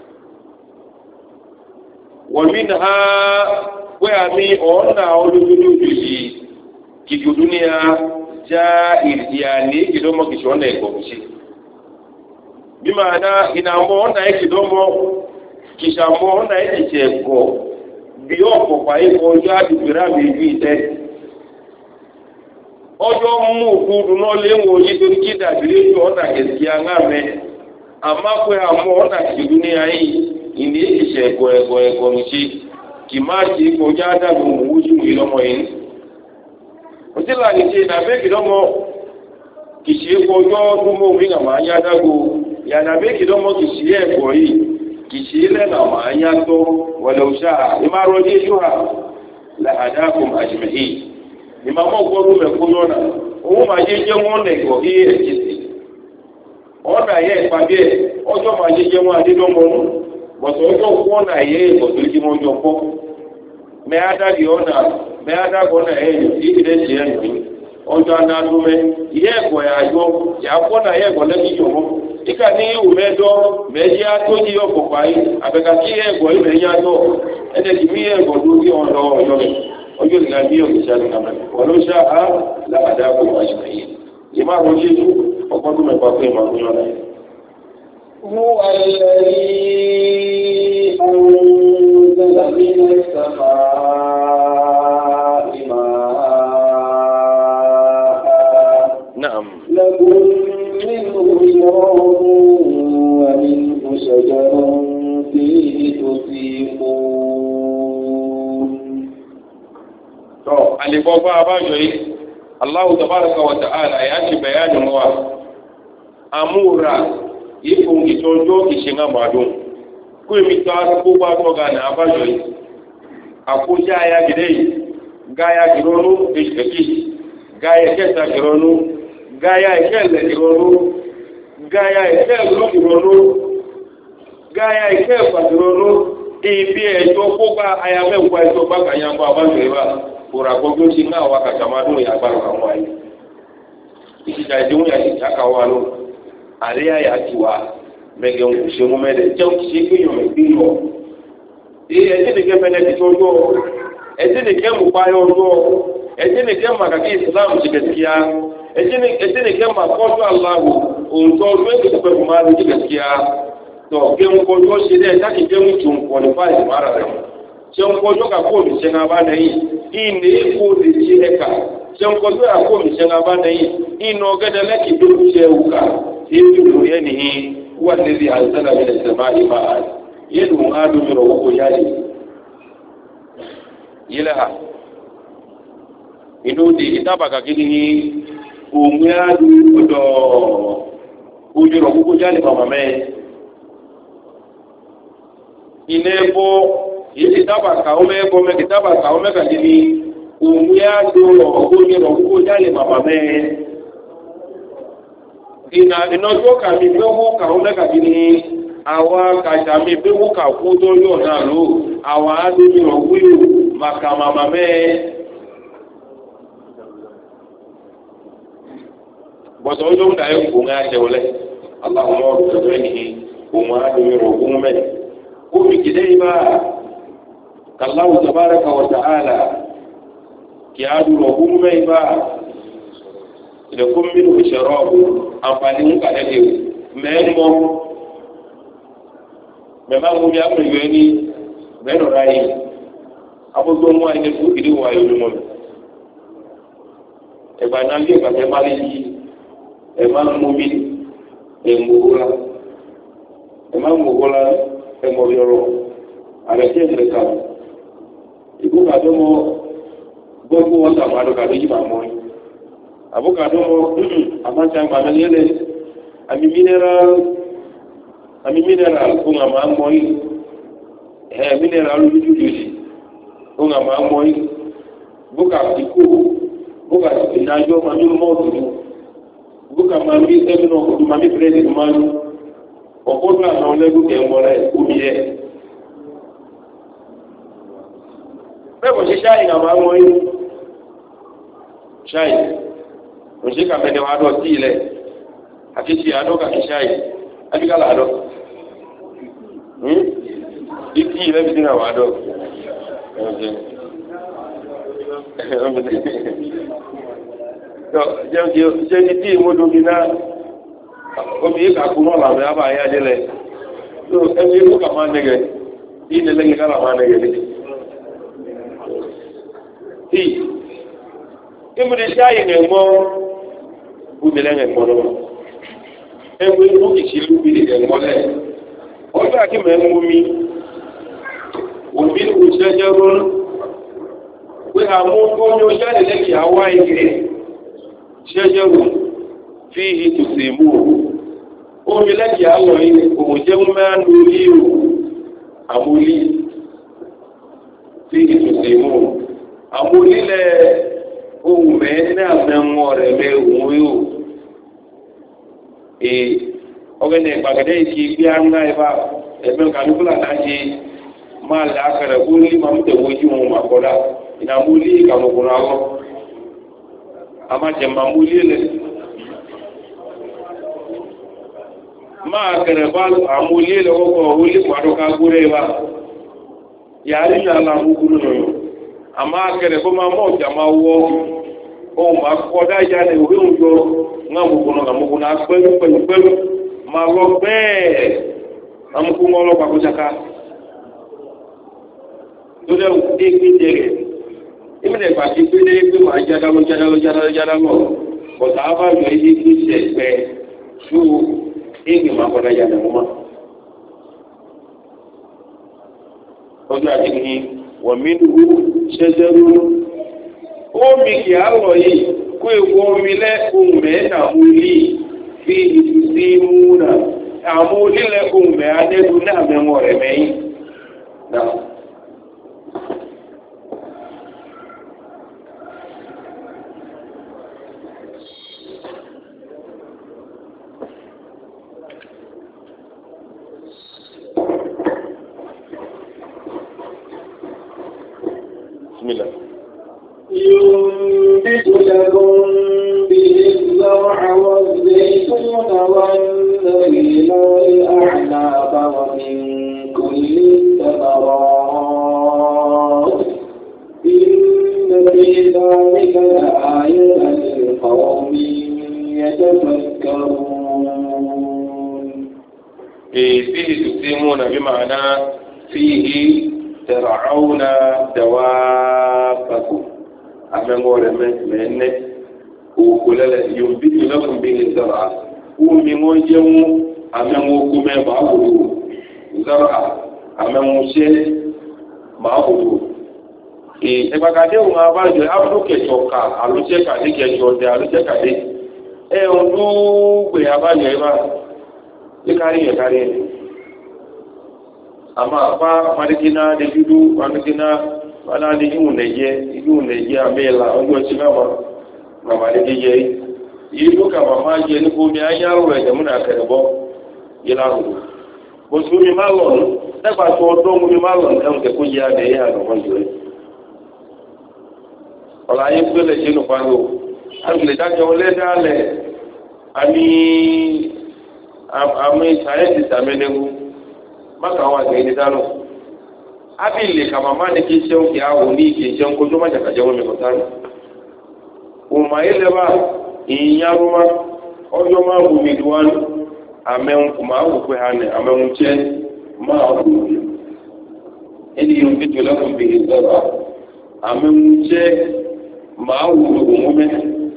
A: ومنها ويامي أونا أولو كي الدنيا جائر يعني كدوما كشونا يكوشي بمعنى إن أمونا كدوما كشامونا يكشيكو بيوكو فايكو جادي برامي بيته ọjọ́ mú òkúrú náà léwò yí torí kí dàbílé tó ọ̀nà ẹ̀sì aláàmẹ́ àmápẹ́ àmọ́ ọ̀nà kìlú ní ayé ìní ìṣẹ̀ ẹ̀gọ̀ nìṣe kì máa ṣe kọjá dàbí òwú jù mí lọ́mọ yìí. òtílà ní ṣe ìdàbẹ́kì lọ́mọ kì ṣe kọjọ́ tó mọ́ omi nà máa yá dágbo ìyàdàbẹ́kì lọ́mọ kì ṣe ẹ̀kọ́ yìí kì ṣe lẹ́nà máa yá tó wọlé òṣà ìmárọ̀dé ṣúhà làdákùn àjùmẹ̀hìn ìmàmọ́ gbọ́dọ̀ mẹ́kún lọ́nà òun máa yé jẹ́ wọ́n lẹ̀kọ̀ yé ẹ̀jẹ̀sì ọ̀nà yẹ ìpàdé ọjọ́ máa yé jẹ́ wọ́n adédọ́mọ́nú bọ̀tọ̀ ọjọ́ wọ́nà yẹ ìbọ̀tọ̀ tí wọ́n jọ pọ̀ mẹ́àdàgì ọ̀nà ẹ̀yìn ìdílé ṣe ẹ̀yìn ọjọ́ adádúmẹ́ ìyẹ́ ẹ̀kọ́ ẹ̀yàjọ́ yàpọ̀nà yẹ ẹ̀kọ́ lẹ́kìjọ́mọ́ ìkà ní ìwò mẹ́jọ mẹ́jẹ́ àtọ́jú ọkọ̀ pàáyé àbẹ̀kà sí ẹ̀kọ́ ìmẹ̀yàtọ̀ ẹ̀dẹ̀kì mí ẹ̀kọ́ lórí ọ̀dọ́ ọjọ́ rẹ̀ ọjọ́ ìgbàgbé òkèṣàlẹ̀ nàmà ọlọ́ṣà á láàdáàbò àṣìkàyè ìmá àwọn ṣéjú ọgbọ́dún mẹ́fà pé ìmọ̀ àkúnyọ́ náà.
B: هو الذي أنزل من السماء ماء
A: نعم
B: لكم منه شراب ومنه شجر فيه تسيقون.
A: alibaba abajo yi Allah tabaraka wa ta'ala ya ci bayanin wa amura ifun itojo kishinga madun ku mi ta ko ba to ga na abajo yi akuja ya gidei gaya gironu isheki gaya kesa gironu gaya ikele gironu gaya ikele gironu gaya ikele gironu ibi ejo ko ba ayabe kwa ejo ba kanyamba abajo yi ba kura gbogbo ti náà wá kàkàmádùn ìyàgbára àwọn ayé ìṣìṣà ìdíwọ̀n yà ìjà ká wá ló àrí àyà ti wá mẹgẹ ń ṣe mú mẹlẹ jẹun kì í ṣe gbìyànjú ìgbìyànjú ẹtí nìkẹ́ fẹ́lẹ́ ti tó yọ ẹtí nìkẹ́ mú páyọ yọ ẹtí nìkẹ́ mú àkàkí Islam ti gẹ̀síkíá ẹtí nìkẹ́ mú àkọ́jú aláwò òǹtọ́ ọdún ètò ìpẹ́ fún máa lójú gẹ̀síkíá tọ̀ gẹ́mú kọjú ó ṣe dẹ́ táàkì gẹ́mú tún kọlifáì ìmára rẹ̀ jẹun kọjú ká kó olùṣẹ́ náà bá nẹ́yìn ìní èkó lè ṣe ẹ̀ka jẹun kọjú ká kó olùṣẹ́ náà bá nẹ́yìn ìnà ọ̀gẹ́dẹ́ lẹ́kì tó ń ṣe ẹ̀wùká èyí ló yẹ nìyí wà lórí àìsàn àmì ẹ̀sẹ̀ máa ní máa yẹn ló ń á lómi rọ̀ wọ́pọ̀ yáyé. yílẹ̀ ha inú di ìtàbàkà kìíní ní òun yá lu ọ̀dọ̀ ojú rọ̀ wọ́pọ̀ yáyé màmá mẹ́ ilé ẹ̀bọ yìí dábà kàwọn mẹ́kọ́ mẹ́kì dábà kàwọn mẹ́kà jí ní òun yá tó ọ̀gbó ní ọ̀gbó jáde bàbá mẹ́ ìnà ìnájọ́ kàmí pé wó kàwọn mẹ́kà jí ní àwọn kàjàmí pé wó kàkú tó yọ̀ náà ló àwọn adójú ọ̀gbó yóò màkà màmá mẹ́ bọ̀sọ̀ ọjọ́ ń dàí òun á jẹ́ wọlé aláwọ̀ ọ̀rọ̀ ní òun adójú ọ̀gbó mẹ́ ó fi kìdẹ́ ibà kàláwù tabaraka wa ta'ala kí a dúró fún mẹ́fà ìdẹ̀kùn mínú ìṣẹ̀rọ̀ àǹfààní ń kàlẹ́ lè mẹ́mọ́ mẹ́má mú bí ápùlẹ̀ yóò ní mẹ́rọ̀ ráyé abúgbó mú àyè fún ìdí wà yóò mọ́ mi ẹ̀gbà náà lé ìgbàgbẹ́ má lè yí ẹ̀má mú mi ẹ̀mùgbóla ẹ̀mọ̀ yọrọ àrẹ̀jẹ́ ìrẹ̀ká ìgbókàdó mọ́ gbogbo wọn sàmọ́ àdókàdó yìí máa mọ́ yìí àbókàdó mọ́ àmáṣá ìgbàmẹ́lẹ́lẹ́ àmì mineral fún àmà mọ́ yìí mineral lójú lòdì fún àmà mọ́ yìí bókà ìkó bókà ìnájọ́ máa ní mọ́ òdòdó buka mami semino mami presi mami okota na ole buke mole ubiye bebo shai na mamo yi shai unshika bende wado tile akichi adoka shai abikala ado iki ile bidina wado jẹ́ tí ìmúdó bí náà omi ìkà kún náà làwọn yàbá ayé adélẹ̀ tó ẹgbẹ́ ìlú kà máa nẹ́gẹ̀ tí ilẹ̀ lẹ́yìn ká làwọn nẹ́gẹ̀ ní. tí ìmúdé sáyé ń mọ́ bùbí lẹ́yìn mọ́ lọ́wọ́ ẹgbẹ́ ìlú ìṣèlú bí lè mọ́ lẹ̀ ọjọ́ àkímẹ̀ ń mú mi òbí kò ṣẹ́jẹ́ rún pé àwọn oúnjẹ jáde lẹ́yìn àwa ìgbẹ́ ṣẹ́jẹ́rù fi ìtùsí mú omi lẹ́yìn àlọ́ yìí òun jẹ́ mẹ́rin lórí àmúlí fi ìtùsí mú àmúlílẹ̀ ohun mẹ́rin àmẹ́wọ̀n rẹ̀ mẹ́ òun yóò ọgbẹ́ni ìpàgẹ́dẹ́ ìkí bí a ń ná ẹbá ẹgbẹ́ kàlùkùlà náà ṣe máa lẹ́ akẹrẹ kó ní máa ń tẹ̀wọ́ ojú wọn màkọ́dá ìnàmúlí ìkàmọ̀kùnrin àwọ̀ àmàjẹ̀ màmúlí lẹ̀ máa kẹrẹ bá àmúlí lẹ̀ ọkọ̀ olè pàdọ́ká gúrẹ́ bá yàrí ní aláàmúkúrú nù àmà kẹrẹ kó máa mọ́ ọ̀jà máa wọ́ ohun máa kọ́dá ìjáde òwe òjò ńàmùkùnrin pẹ̀lú máa lọ bẹ́ẹ̀ àmùkùnrin ọlọ́pàá kó ṣaká tó dẹ̀ dé gbé jẹ́rẹ̀ ìmìnà ìpàdé pé dé pé máa jádálọ́ bọ̀tà ábájọ ilé gbé ṣẹ̀gbẹ́ tó éèkì máa kọ́dá ìjáde mọ́ ọjọ́ àti ní wọ̀mínú ṣẹ́jẹ́rú omi kì á lọ yìí kó ewu omi lẹ́kùn mẹ́ta múlí fi ìtùsí múnà àwọn olílẹ̀kùn mẹ́ adẹ́dùn náà mẹ́wọ̀n rẹ̀ mẹ́yìn náà.
B: ينبت لكم به الزرع والزيتون والنخيل والأعناب ومن كل الثمرات إن في ذلك لآية لقوم يتفكرون.
A: فيه تقسمون بمعنى فيه ترعون دوابكم أمامور من وكللا ينبت لكم به الزرع ومن وجهه أمامكم بعضه زرع أمام شيء بعضه ìpàkàdé òun abájọ abúlókẹjọka àlójẹkàdé kẹjọdẹ àlójẹkàdé ọdúngbè abájọ ẹbá lékárí ẹkárí ẹ àmà àpá madikina dẹjúdú madikina aláàdé ìhùnẹ̀yẹ àmẹ́la ọjọ́ tí náà màmá lè jẹ́ yìí ló kà màmá jẹ ní omi ayárò rẹ̀ jẹ́múnà àkẹrẹ̀bọ́ ìlànà bó tí omi má lọ nígbà tó ọdọ́ omi má lọ ẹ̀hùn kẹ́kọ́ yẹ adẹ̀ yẹ àgbọ̀n jù rẹ̀ ọ̀la ayé gbélé ṣe nùpa lò àgbèlè dájọ́ lẹ́dálẹ̀ àmì sáyẹ́ǹsì sàmẹ́lẹ́wù mákàwọn àgbẹ̀ ní dánù abili kama mani kisho kiao ni kisho kujuma cha kajawo mikotano umaile ba inyaruma ojo ma bumidwan amen kuma ku hane amen che ma ku ili yumbitu lakum bihi dharra amen che ma ku umume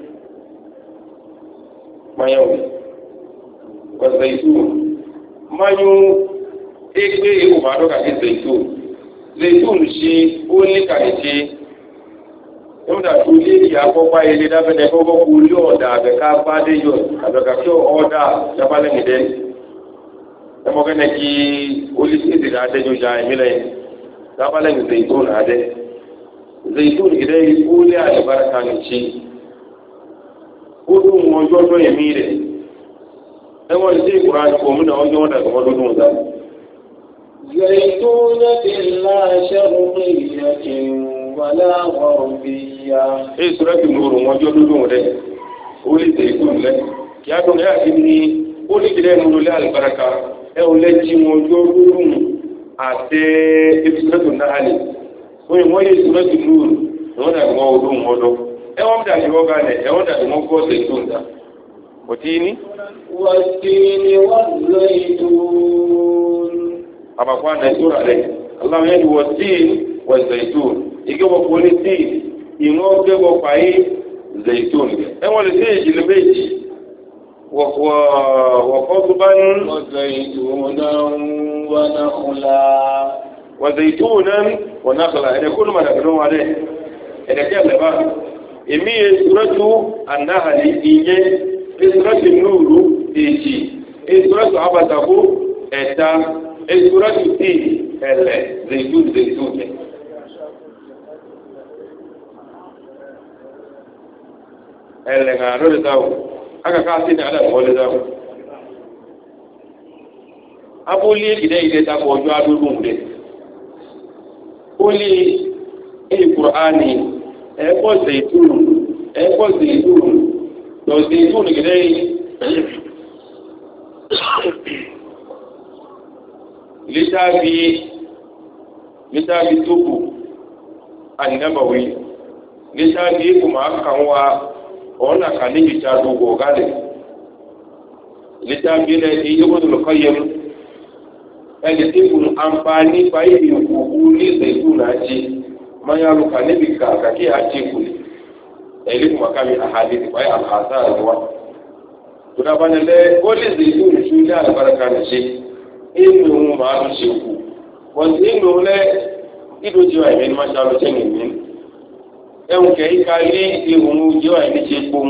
A: mayo kwa zaitun mayo ekpe umado ka zaitun zaitun ṣe ó ní kàìṣe nígbà tó lé ìyá kọ́pá ilé dábẹ́lẹ̀ kọ́kọ́ kú lé ọ̀dà àbẹ̀ká bá dé yọ àbẹ̀ká kí ọ̀dà jábálẹ̀mìdẹ́ ẹmọ́gẹ́nẹ́ kí olùsíìsì rẹ̀ adẹ́jọ́ ja ìmílẹ̀ jábálẹ̀mì zaitun adẹ́ zaitun ìdẹ́ ó lé àdìbárakà ní ṣe dùn wọn ọjọ́ yẹn mí rẹ̀ ẹ̀wọ̀n lè ṣe ìkura àjùkọ̀ mú náà ọjọ́ wọn dàgbà wọn dúdú wọn dá.
B: زيتونة لا شرقية ولا غربية.
A: èyí sọ́dọ̀ ti mú òrùn ọjọ́ dúdú wọn dẹ̀ ó lè tẹ̀ ìkú lẹ̀ kí á dùn ẹ̀ àti ní ó lè jẹ́ ẹ̀mú lólé àlùbáràkà ẹ̀ ò lè jí wọn ọjọ́ dúdú àti ebisirẹ́tò náà lè wọ́n yẹ sọ́dọ̀ ti mú òrùn wọn dàgbà wọn ọdún wọn dọ́ ẹ̀wọ̀n dàgbà wọn gánẹ̀ ẹ̀wọ̀n dàgbà wọn gbọ́
B: والتين والزيتون.
A: أما قلنا سورة عليه الله يعني والتين والزيتون يجيبوا كل التين ينوبوا فاي زيتون أما الزيت البيت وقضبا
B: وزيتونا ونخلا
A: ونخلا إذا كل ما نقولون عليه إذا كان لبا إمي سورة النحل إيه Esuratu Nuru èjì, Esuratu Abataku ẹ̀ta, Esuratu Tí ẹ̀lẹ̀ zètú. Ẹ̀lẹ̀ ń àárọ̀ lè dáwọ̀, akàkà sí ní àdàmọ́ lè dáwọ̀. Abúlé ìdẹ́ ìdẹ́ dákọ̀ ọjọ́ adúgbò rẹ̀. Ó lé Kùránì ẹ̀kọ́ zètú. والزيتون إليه لتابي توبو النبوي لتابي كما كانوا هنا كان يجادو غالي لتابي الذي يقول القيم الذي يكون أمباني باي يقول زيتون أجي ما يالو كان يبكى كي أجي كولي elimu makami ahadithi kwa al-athar wa tunabanele goli zituni shule al-baraka na shi inu ma shi ku inu le ido jiwa ni mashallah cheni ni ehun ke ikali ihun jiwa ni che pon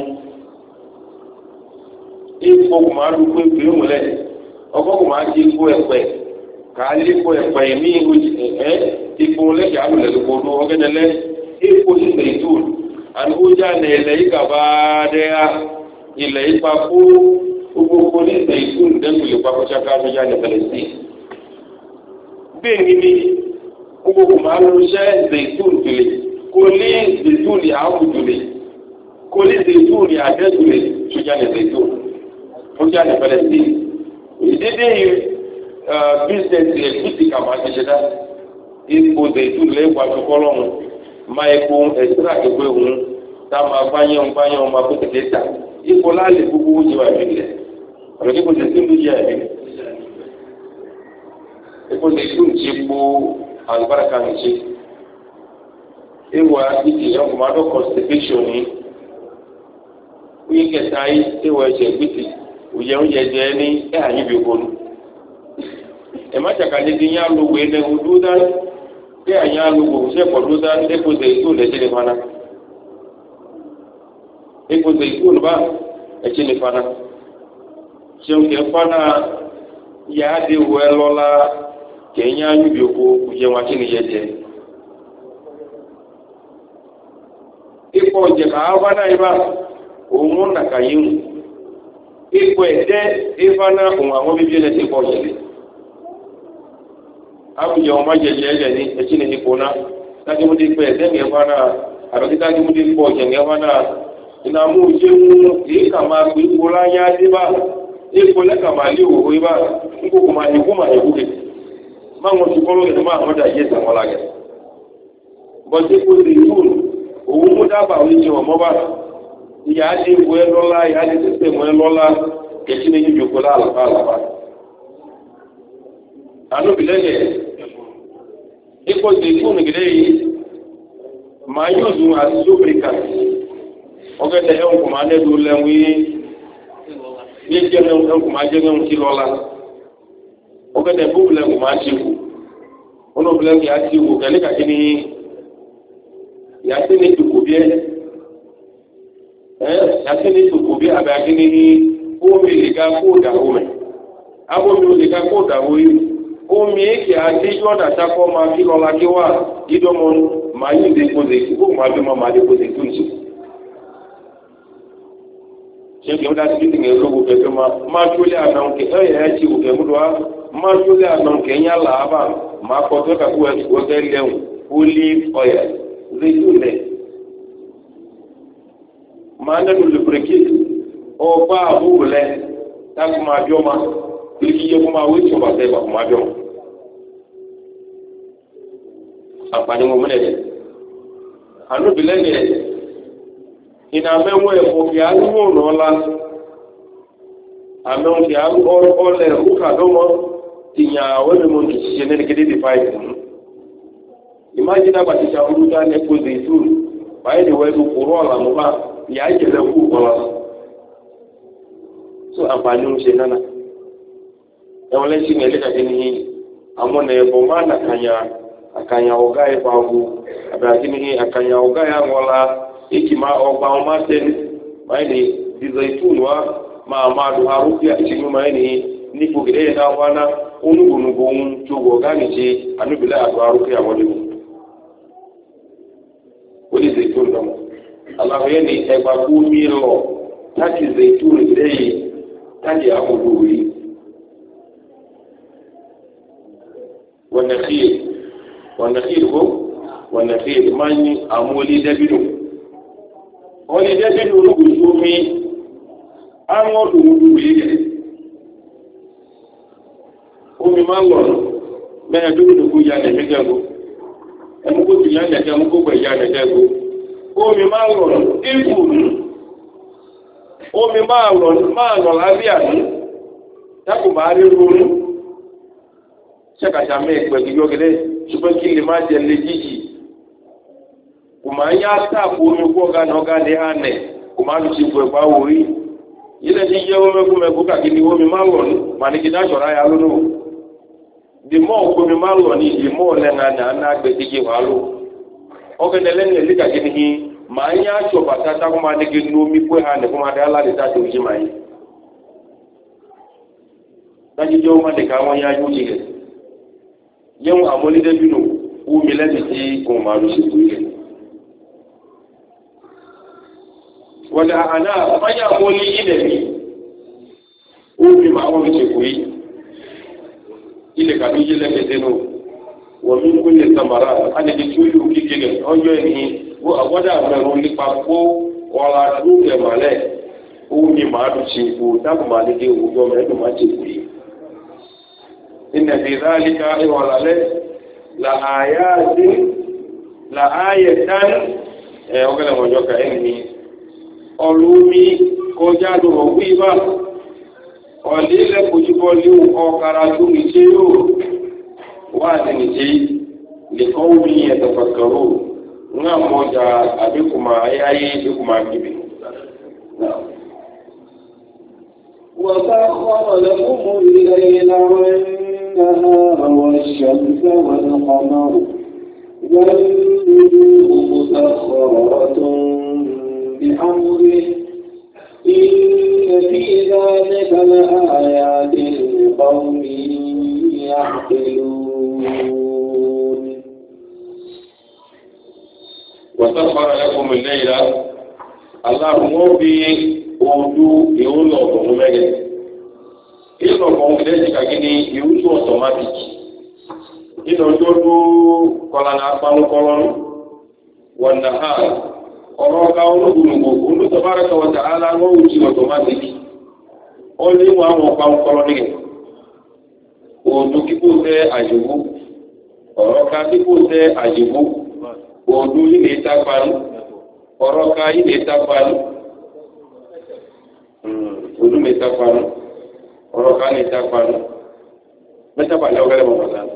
A: ipo ma lu pe pe mu le ogo ma ji ku epe ka li ku epe mi ipo le ja lu le ko do ogenele ipo si zituni anuja na ilẹ̀ gaba daya ilẹ̀ papo gbogbo ní zaitun dan kule papo chaka to ja ne Palestine be ni gbogbo ma lo se zaitun tule ko ni zaitun ya ku tule ko ni zaitun ya de tule to ja ne zaitun to ja ne Palestine idede business electricity kama se da ipo zaitun le kwa to kolon mai ko extra ke ko hun ta ma banyan ma ko te ta iko la le bubu ji wa bile ro ki ko te tindu ji ya bile iko te tun ji bu albaraka ni ji e wa ti yo ma do constipation ni wi ke tai e wa je biti o je ni e ayi bi ko nu e ma chaka le din ya lo we ne udu da e anya lo go se ko do da e ko te tu le je mana eko zaitun ba eche ni fana seun ke fana ya de welola kenya nyu bi ko kuje wa kini yeje iko je ka fana iba o mun na kayin iko ede ifana o awon bibi le ti ko yele abu yo ma je ni eche ni ko na ta ke mo di pe ede ni fana aro ti ta ke mo di ko je ni fana ina mu je mu e kama ku ikola ya de ba e ko le kama li o ba ko ko ma ni ko ma e ku de ma mo ti ko lo de ma mo da ye san wala ge bo ti ko de yun o mu da ba wi je mo ba ya de we lola ya de system we lola ke ti ni ju ko la ba anu bilege iko de yun gide yi ma yuzu as lubricant oge de en ko ma ne du le wi ye je ne en ko ma je ne ki lola oge de bu le ko ma chi ku ono ble ya chi ku kale ka kini ya se ne ku bi ya se ne ku bi aba kini o mi le ga ko da o me abo mi le ga ko da o yi o mi ki a ti jo da ta ko ma ki lola ki wa idomo ma yi de ko de ko ma bi ma de ko de tun chi ṣe kí n dá sí ti ń lóko kẹ̀kẹ́ máa tó lé àná kẹ ẹ̀ ti wò kẹ́ múlò wá máa tó lé àná kẹ́ ń yá làábà máa kọ́ tó kà kó wọ́kẹ́ lẹ́hùn olive oil zaytun lẹ̀ máa nẹ́nu lubricate ọba àbúrò lẹ̀ táàkì máa bí ọma kí yẹ kó máa wé tí ọba sẹ́yìn kó máa bí ọma àǹfààní wọn múlẹ̀ dẹ̀ ànúbìlẹ̀ dẹ̀ ìnà mẹ́wọ́ ẹ̀fọ́ kí á ní wọ́n lọ́la àmẹ́wọ́n kí á ọlẹ̀ òkàdọ́mọ́ ìyàn wẹ́mẹ̀mọ́ kì í ṣe ní kéde di fáìlì fún imagine àgbà ti ṣàwọn olùdá nẹ́kọ́ zaytun báyìí ni wẹ́ẹ́ tó kúrò ọ̀làmúbá ìyá ìjẹ̀lẹ̀ kú ọ̀la so àǹfààní ń ṣe nánà ẹ̀wọ̀n lẹ́sìn ẹ̀lẹ́kàkẹ́ ní àmọ́nà ẹ̀bọ̀ máa nà àkànyà ọ̀gá ẹ̀fọ́ àgbo àbẹ̀rẹ̀ ní àkànyà ọ̀gá ẹ̀ àwọ̀la ìkìmá ọgbà ọmọ tẹ́lẹ̀ báyìí ni zaytun wa máa dùn arúgbó àti ìlú báyìí ní gbogbo ẹ̀yẹ náà wá ná onígbònúgbò ń jogbò ọ̀gá ní ṣe ànúbìlẹ̀ àdó arúgbó àwọn ọdún ó ní zaytun lọ́mọ aláwọ̀yẹ́ ni ẹgbà kú mi lọ láti zaytun lẹ́yìn láti àwọn olówó wọ̀nàkìl máa ń ní àwọn olídẹ́bìnú olídẹ́bìnú olóògbé omi àwọn olówó yìí omi máa ń lọ mẹ́rin tó gbọdọ̀ kó ya nẹ̀mẹ́gẹ́gbó ẹmúkó ti ya nẹ̀gẹ́ ẹmúkó pẹ̀ ya nẹ̀gẹ́gbó omi máa ń lọ ìfù omi máa lọ lábẹ́ àná dákò máa rí ronú ṣẹ́kàṣà mẹ́ẹ̀pẹ̀ kí yọ́gẹ́lẹ́ ṣùgbọ́n kí lè máa jẹ lé jíjì kò máa yá táàpù omi kó ọ̀gá náà ọ̀gá ní ànẹ̀ kò máa lù sí ìfọ̀ ẹ̀pá orí yílẹ̀ ti yẹ omi kàkiri omi máa ń lọ ní màníkì dáṣọ̀rá ya lónìí dìmọ́ òkúmi máa ń lọ ní ìdìmọ́ ọ̀lẹ́nà àná gbẹ̀dẹ́gẹ́ wà ló ọ̀gẹ̀dẹ̀ lẹ́nu ẹ̀lẹ́ kàkiri ní màá yá aṣọ bàtà tákùn máa dégé ní omi pé hàn ní kó máa dé aláàdé táṣọ òjì máa yí dájíjọ́ ó má dé ká wọ́n yá yóò yẹ yẹ́wọ̀n àmọ́lídẹ́bìnú omi lẹ́nu tí òun máa lọ sí ìwé wọ́n àná àmáyà mọ́lí ilẹ̀ mi omi máa wọ́n fi ṣe kú yìí ilẹ̀ kàbí yé lẹ́gbẹ̀ẹ́ nù wọ́n mi kú lè samara alẹ́dí tí ó yóò kékeré ọjọ́ ẹni wọ́n àwọ́dà mẹ́rin nípa kó ọ̀la lókè màlẹ̀ omi máa dùn ṣe kú dáàbò máa lè dé òwúrọ̀ mẹ́rin máa ṣe kú yìí. إن في ذلك إولى لآيات وقال موجوك إني أولومي كوجادو ويبا ọ̀lẹ́lẹ̀ kojúbọ́lé ọ̀kára tó ní ṣe yóò wà ní ṣe lè kọ́ omi ẹ̀tọ̀fàkàrò ní àmọ́jà àbíkùmà ayáyé àbíkùmà bíbí.
B: وسخر لكم الليل والنهار والشمس والقمر والنجوم مسخرات بأمره إن في ذلك لآيات لقوم يعقلون
A: وسخر لكم الليل اللهم في odu ìwú lọ ọ̀tọ̀mú mẹ́gẹ̀. Ìlú ọ̀pọ̀ ìdẹ́jì kàkiri ìwú tó ọ̀tọ̀mátìkì. Ìlú tó dú kọlá náà pánukọlọ́nù. Wọ̀n nà ha ọ̀rọ̀ ọ̀gá ológungbò olùsọ̀bára kọwàtà aláwọ̀ òjì ọ̀tọ̀mátìkì. Ó ní wọn àwọn pánukọlọ́ nígẹ̀. Òdu kíkó tẹ́ àjòwó. Ọ̀rọ̀ ká kíkó tẹ́ àjòwó. Òdu ilé ìtagbanu. Ọ̀rọ̀ ká ilé ìtagbanu. Odu mi ta panu, ọ̀rọ̀ ká ní ta panu, mẹ́ta pàdé ọ̀gẹ́rẹ́ mọ̀ pàdánù.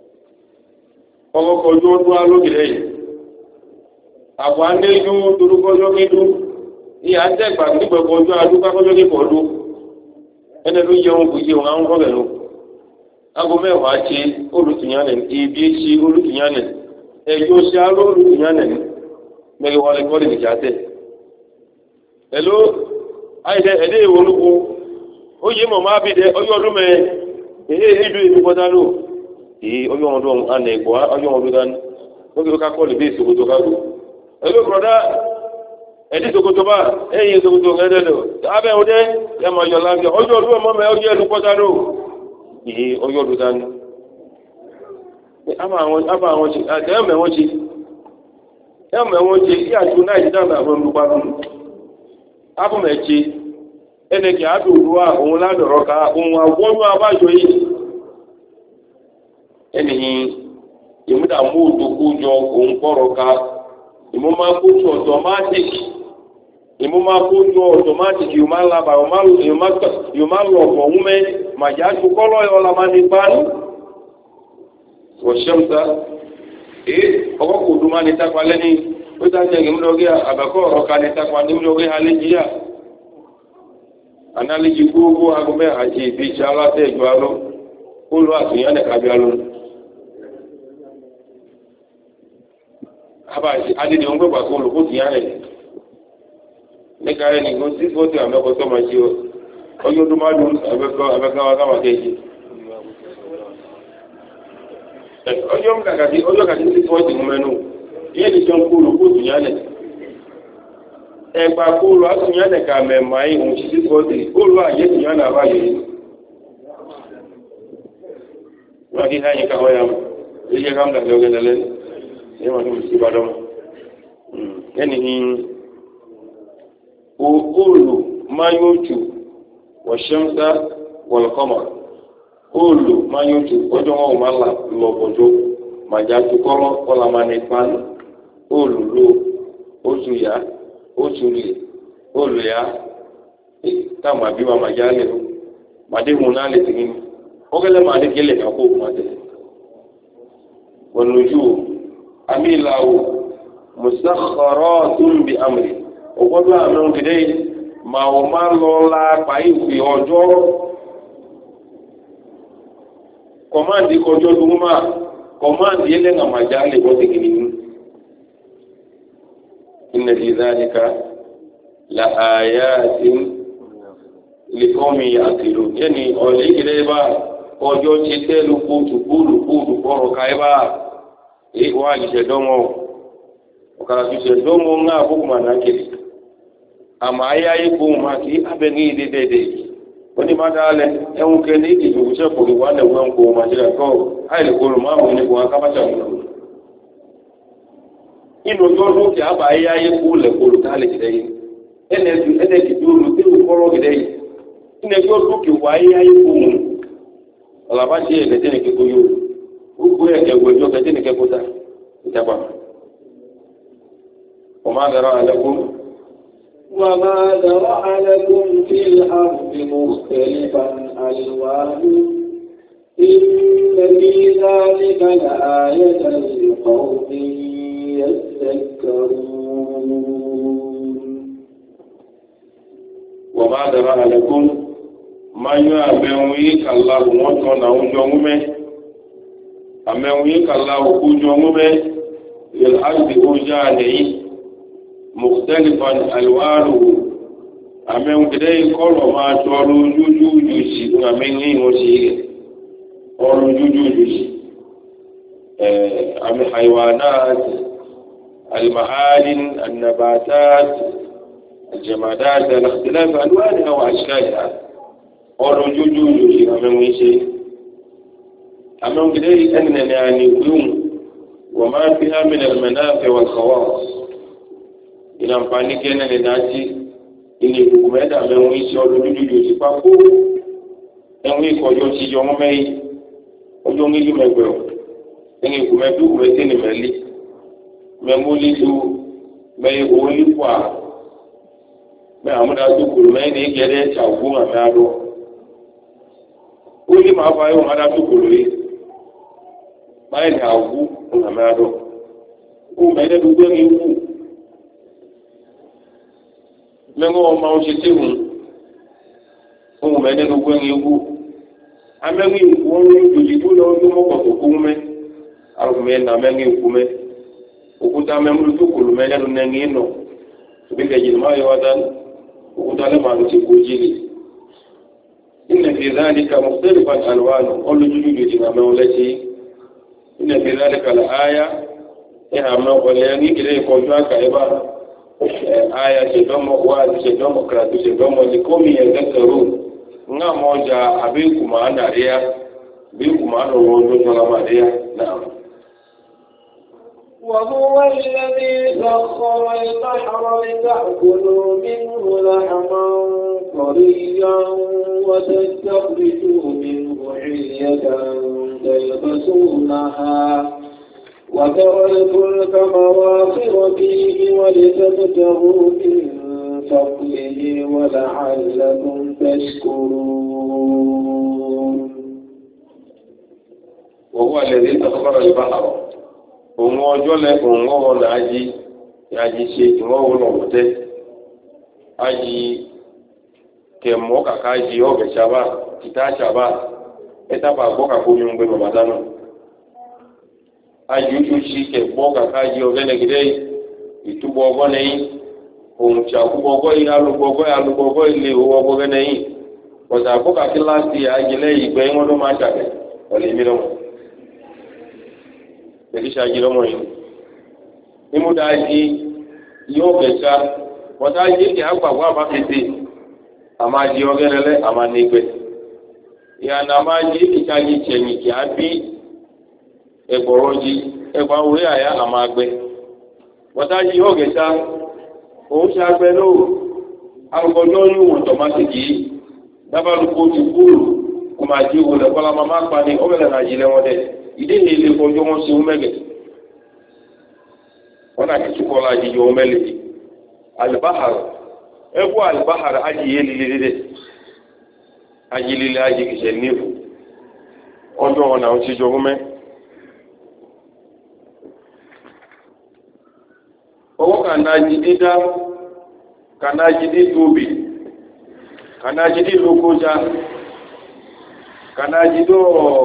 A: Ọkọ̀ ojú ọdún alógìrẹ́ yìí, àbọ̀ anéjú torúkọjọ́ kídú, ní àtẹ́gbà nígbẹ̀kọ̀ ojú adú kákọjọ́ kíkọ̀ ọdún, ẹni ló jẹun kò jẹun àwọn kọ́bẹ̀ lọ. Ago mẹ́wàá ṣe olùtìyànẹ̀, ibi ṣe olùtìyànẹ̀, ẹjọ́ ṣe aló olùtìyànẹ̀ mẹ́rin wọlé kọ́lé ìjà tẹ̀. Hello? Ayide ẹdẹ ìwòlúkú ó yé mọ̀ máa bí dẹ ọjọ́ ọdún mẹ́ èyí ìlú ìlú pọ́tálò èyí ọjọ́ ọdún àná ìgbọ́ ọjọ́ ọdún dání ó kí ló ká kọ́ọ̀lù bí ìṣòkòtò káàkó ẹgbẹ́ bọ̀dá edi sokoto ba eyin sokoto ngede lo abe ode ya ma yo la bi ojo du mo me ojo lu ko tanu yi ojo du tanu aba won ti ade me won ti ya me won ti ya tu na ji da na won lu pa nu abu me ti ene ki adu ruwa ohun la doro ka ohun awonu abajo yi eni imuda mu dokujo ohun koro ka imu ma ko to automatic imu ma ko to automatic you ma la ba you ma lo ko ume ma ja ju kolo yo la mani ban wa shamsa ogo ko duma ni ta kwale ni o ta je ngimu doge abako ro ka ni ta kwa ni doge haliji ya analiji gugu agome aji bi chala te jwalo ulu atunya ne kabialo aba adi de ngbe ko lu ko tiare ne kare ni go si foto ame ko to ma ji o yo du ma du abeka wa ka ma keji o yo mga ka di o yo ka di si foto ngmenu ye ni jon ko lu ko tiare e pa ko lu atunya ne ka me mai un si foto ko lu a ye tinya na ba ye wa ki ha ni ka ho ya ye kam da lo gele ye ma ni si ba do yani كل ما يوجد والشمس والقمر كل ما يوجد وجهه مالا لوبوجو ما جاتو كولو ولا ما نيبان كل لو اوجويا اوجولي اوليا كما بيما ما جالو ما دي منالي تين اوغله ما دي كيله كاكو ما دي والنجوم اميلاو مسخرات بأمره ọgbọ́dọ̀ àmì òkèdè ma ọ máa lọ la pa ìwé ọjọ́ kọmáǹdì kọjọ́ tó máa kọmáǹdì ẹlẹ́nà màjá lè bọ́ sí kìnnìún inna fi dhalika la ayatin li qawmin ya'qilun yani ọ̀lẹ́ ìgbẹ́ bá ọjọ́ ti tẹ́lu kóòtù kọ́rọ̀ káyé bá wà ìṣẹ̀dọ́mọ́ ọ̀kàrà tó ṣẹ̀dọ́mọ́ ń náà fún kùmà náà kiri àmà ayáyé kó ma kí abẹ́ni ìdídẹ́dẹ́ wọ́n ni máa dáálẹ̀ ẹ̀hún kẹ́ ní ìdìbò ṣẹ́kù ní wà lẹ́wọ́n kó ma ṣe lẹ́kọ́ àìlèkòrò máa wọ́n ní kó akábàṣà wọn. inú ọjọ́ lókè àbá ayáyé kó lẹ́kòrò táàlẹ̀ gidẹ́ yìí ẹnẹ́kì tó lù tí ó kọ́rọ́ gidẹ́ yìí inú ọjọ́ lókè wà ayáyé kó wọn ọ̀làbá ṣe ẹ̀kẹ́tẹ́ ní kẹ́kọ́ yóò ó gbé ẹ̀wọ̀ ẹjọ́ kẹ́tẹ́ ní kẹ́kọ́ ta ìjàpá ọmọ àgàrà àlẹ́kùn
B: وما ذرأ لكم في الأرض مختلفا ألوانه إن في ذلك لآية لقوم يذكرون
A: وما ذرأ لكم ما يأمنوك الله وطن وجومه أمنوك الله وجومه للأرض أجانه مختلفا الوانه امن كدي كل ما تولو جوجوجي امني وشي اولو جوجوجي ام حيوانات المعادن النباتات الجمادات الاختلاف الوانها واشكالها اولو جوجوجي امن وشي امن كدي اننا يعني يوم وما فيها من المنافع والخواص ina mfani kene ni nati ini hukumeda amemwisha odududu sipapo enwi ko yo ti yo mei ojo ngi megbe engi kumedu kumetini meli memuli du mei oli kwa me amuda du kurume ni gere cha ugunga mado oli ma fa yo mada du kurui mai ni awu na mado ku mede du gbe ngi mengo ma o chete hun o me ne no gwen yiwu amengi wo ni jibu lo no mo ko ku me aru me na mengi ku me o ku ta me mu tu ku me ne no nengi no bi ke jil ma yo wadan o ku ta le ma ti ku jili inna fi dhalika mukhtalifan alwan qul jujuju dina me olati inna fi dhalika la aya ya ma ko le ni gire ko ja ka eba aya shedomo wazi shedomo kratu shedomo likomi yadhakaru nga moja abiku maana ria biku maana wondo salama ria naam.
B: وهو الذي سخر البحر لتأكلوا منه لحما طريا وتستخرجوا منه حلية تلبسونها وترى الفلك مواخر فيه ولتبتغوا من فضله ولعلكم تشكرون.
A: وهو الذي سخر البحر òun ọjọ́ lẹ òun ọwọ́ là á yí ṣe ìwọ́wọ́ lọ́wọ́ tẹ́ á yí kẹmọ́ kàkà yí ọ̀gẹ̀ ṣàbà tìta ṣàbà ẹ̀tàbà gbọ́ kàkó yóò ń gbé bàbá dáná á yí ojú sí kẹgbọ́ kàkà yí ọ̀gẹ́nẹgẹdẹ ìtúbọ̀ ọgọ́ nẹ́yìn òun ṣàkúbọ̀ ọgọ́ yìí alùpọ̀gọ́ ilé owó ọgọ́ nẹ́yìn ọ̀sà àgbọ́ kàkí láti àjẹlẹ́ ìgbẹ́ wọn ló máa ṣàbẹ̀ ọ̀lẹ́ mi lọ́wọ́ kìí lọ́mọ yìí nímúdájí yóò gẹ̀ẹ́sá wọ́tájí kì á gbàgbọ́ àbáfẹ́sẹ̀ àmájí ọgẹ́rẹ́lẹ́ àmánígbẹ́ ìyànà àmájí kìíkájí tẹ̀yìn kì á bí ẹgbọ̀rọ̀jí ẹgbà orí àyà àmágbẹ́ wọ́tájí yóò gẹ̀ẹ́sá òun ṣe agbẹ́ lóò agbọ́jọ́ yíwọ̀n tọ́mátìkì dábàlùkù ti kúrò kò máa jí wọlé kọ́lá máa pa ní ọ̀bẹ̀lẹ̀ náà jí lẹ́wọ́n dẹ̀ ìdí ni ilé kọjọ wọn ṣe wọmẹlẹ wọn náà kìí kọlá ajíjọ wọmẹlẹ alibahara ẹgbọ alibahara ajíyé lílé ajílílé ajíkìṣẹ nífù ọjọ wọn náà ṣe jọ wọmẹ. ọwọ́ kànájídé dá kànájídé tóbi kànájídé lókójá kànájídó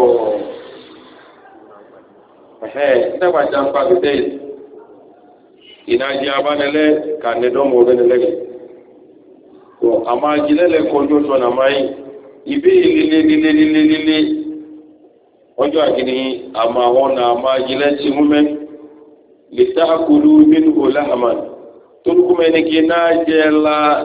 A: ndagba jampa bite inaji abanele ka ne do mo benele to amaji lele kojo to na mai ibe lile ojo akini ama wona amaji le ti mume litakulu minhu lahman turkume ne kinajela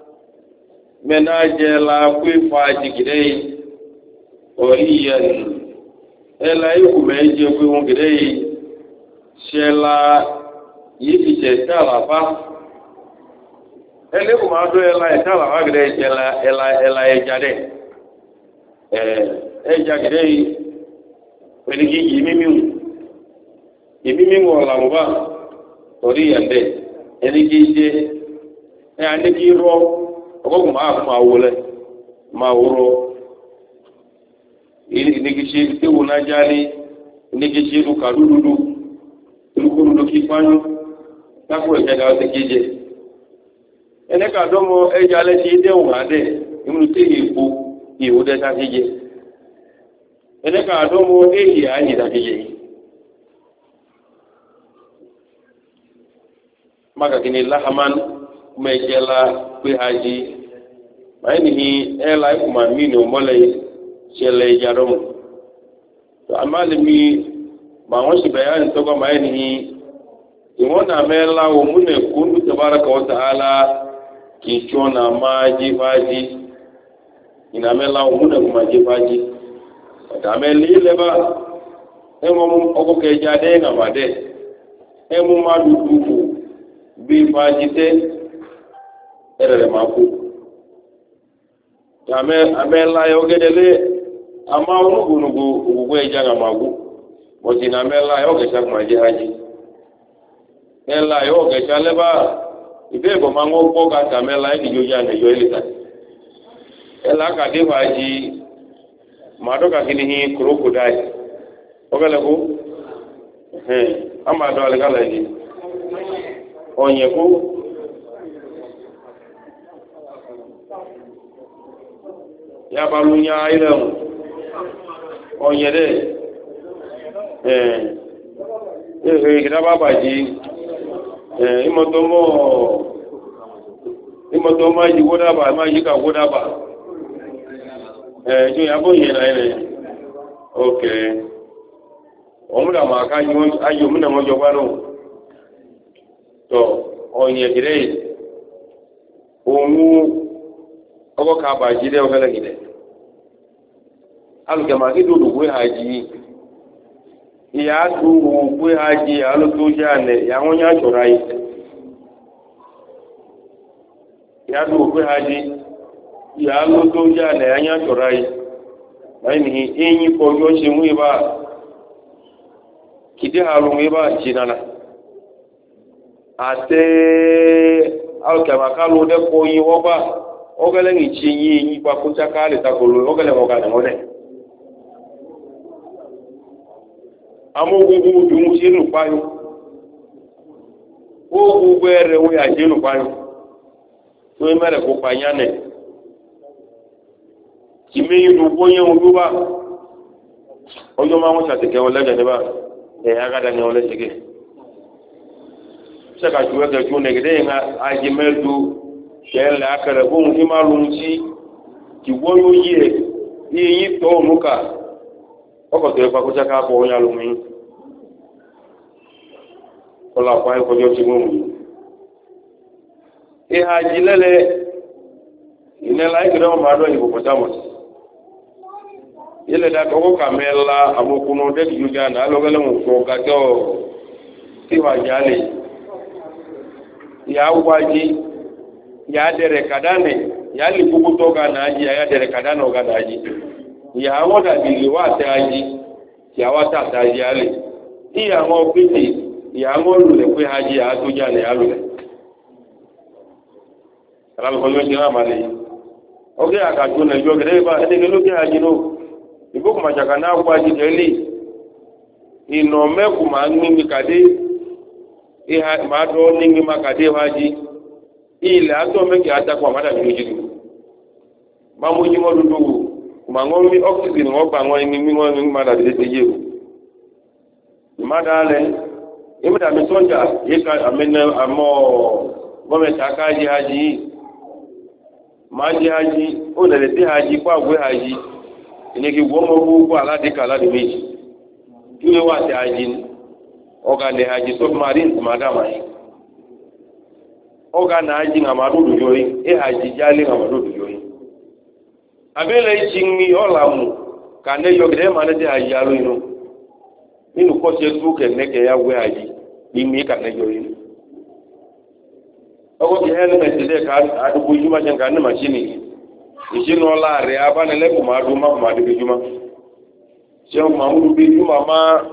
A: menajela kwifaji gidei oriyan ela iku meje pe won gede shela yi je tala fa ele ko ma do ela tala wa gede ela ejade eja gede pele ki yimimi wala mo ba ori yande eni ki je ande ki ro ogo ma wole ma woro inigisi tewu najali inigisi lu kadudu lu kifanyu tako ejaga otekeje eneka domo ejale ti dewu ade imunu te ipo iwode ta keje eneka domo eyi ayi ta keje maka kini lahaman mejela pe haji bayini ela kuma mino mole shele jarum to amali mi ma won si bayan to ko mai ni iwona mela o mune kundu tabaraka wa taala ki chona maji faji ina mela o mune kuma ji faji ta meli leba emo ogo ke jade na made emo ma dudu bi faji te erere maku amela yogedele ama onugunugu ugugwe ejaga magu boti na mela yogesha kumaje haji ela yogesha leba ibego mango poga tamela idi yoja ne yoelita ela ka de haji madoka kinihi crocodile ogale ko ama do algala ni onye ko ya balunya ile onyere kidaba baji imoto ma ji goda ba ma yi ka goda ba jo ya bo yena ile okay omura ma ka yi ayo muna mo jo baro to onye gire omu ogo ka ba jide o gele gide alu ke ma ki do gwe haji ya du gwe haji alu to jane ya wonya jorai ya du gwe haji ya alu to jane ya nya jorai aini enyi ko yo se mu ba kide halu mu ba jinana ate alkemakalu de ko yi woba ogele ni chinyi yi pa ko chakale takolo ogele mo kana ngode amogugu du mu sinu payo ogu gwere we ajinu payo to emere ko panyane kimeyi du bonye uduba ojo ma mo chateke olega de ba e aga da ne ole sege saka juwe ga june gede nga aji meldu kele akara bo ngi malunji ki woyo ye yi to muka oko to pa ko chaka bo nya lumi ola pa ko jo ti mu e haji lele ine la igro ma do ibo potamos ile da ko kamela amokuno de yuga na logele mu ko ga to ti wa jale ya waji ya dere kadane ya libuku toga na aji ya dere kadane oga na aji ya woda biliwa ta aji ya wata ta aji ale iya mo piti ya mo lule kwe haji ya atuja ne alule ral ko yo jira male oge aka tuna yo gere ba ede gelo ke haji no ibuku majaka na waji deli ino meku mangi kade iha ma do ningi makade haji ile ato meki ata kwa mada bijidu mamu jingo dudu kuma ngomi oxygen ngogba ngoni mi mada de yewu mada le imda mi sonja yeka amena amo gome takaji haji maji haji o le ti haji kwa gwe haji ineki womo bu ala de kala de meji iwe wa ti haji oga de haji submarine madama oga na haji ngamadudu yoyi e haji jali ngamadudu yoyi abele chingi olamu kane yogre mane de haji alu inu inu ko se tu ke neke ya we haji imi kane yoyi ogo de helmet de ka adubu yuma jenga ne machine ishino la re abane le kuma du bijuma se mamudu bijuma ma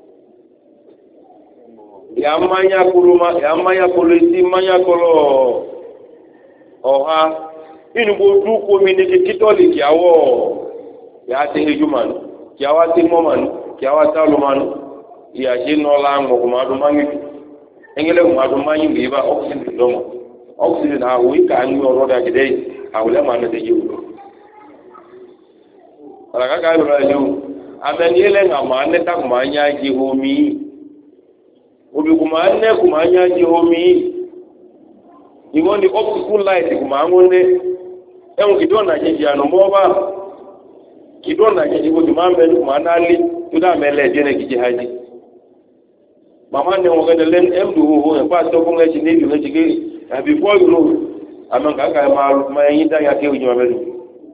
A: ya manya polisi manya kolo oha inu bo du ko mi ne kitoli kiawo ya te human kiawa te moman kiawa taluman ya jino la ngo kuma du mangi engele kuma du mangi biba oxygen domo oxygen ha wi ka ngi roda gidei awle man de yu ala ka ga ro yu ameniele ngama ne ta kuma nya ji homi obi kumanya kumanya jihomi ingoni optical light kumangone emu kidona jiji anomoba kidona jiji ko dimambe kumanali tuda mele jene kiji haji mama ne ngone len emdu ho e pa to ko ngi ni bi ngi before you know amanga ka ma yinda ya ke unyoma bedu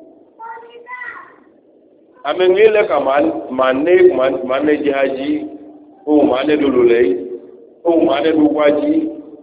A: amengile kama manne jihaji o manne dolole ohun ma nẹ́nu wájí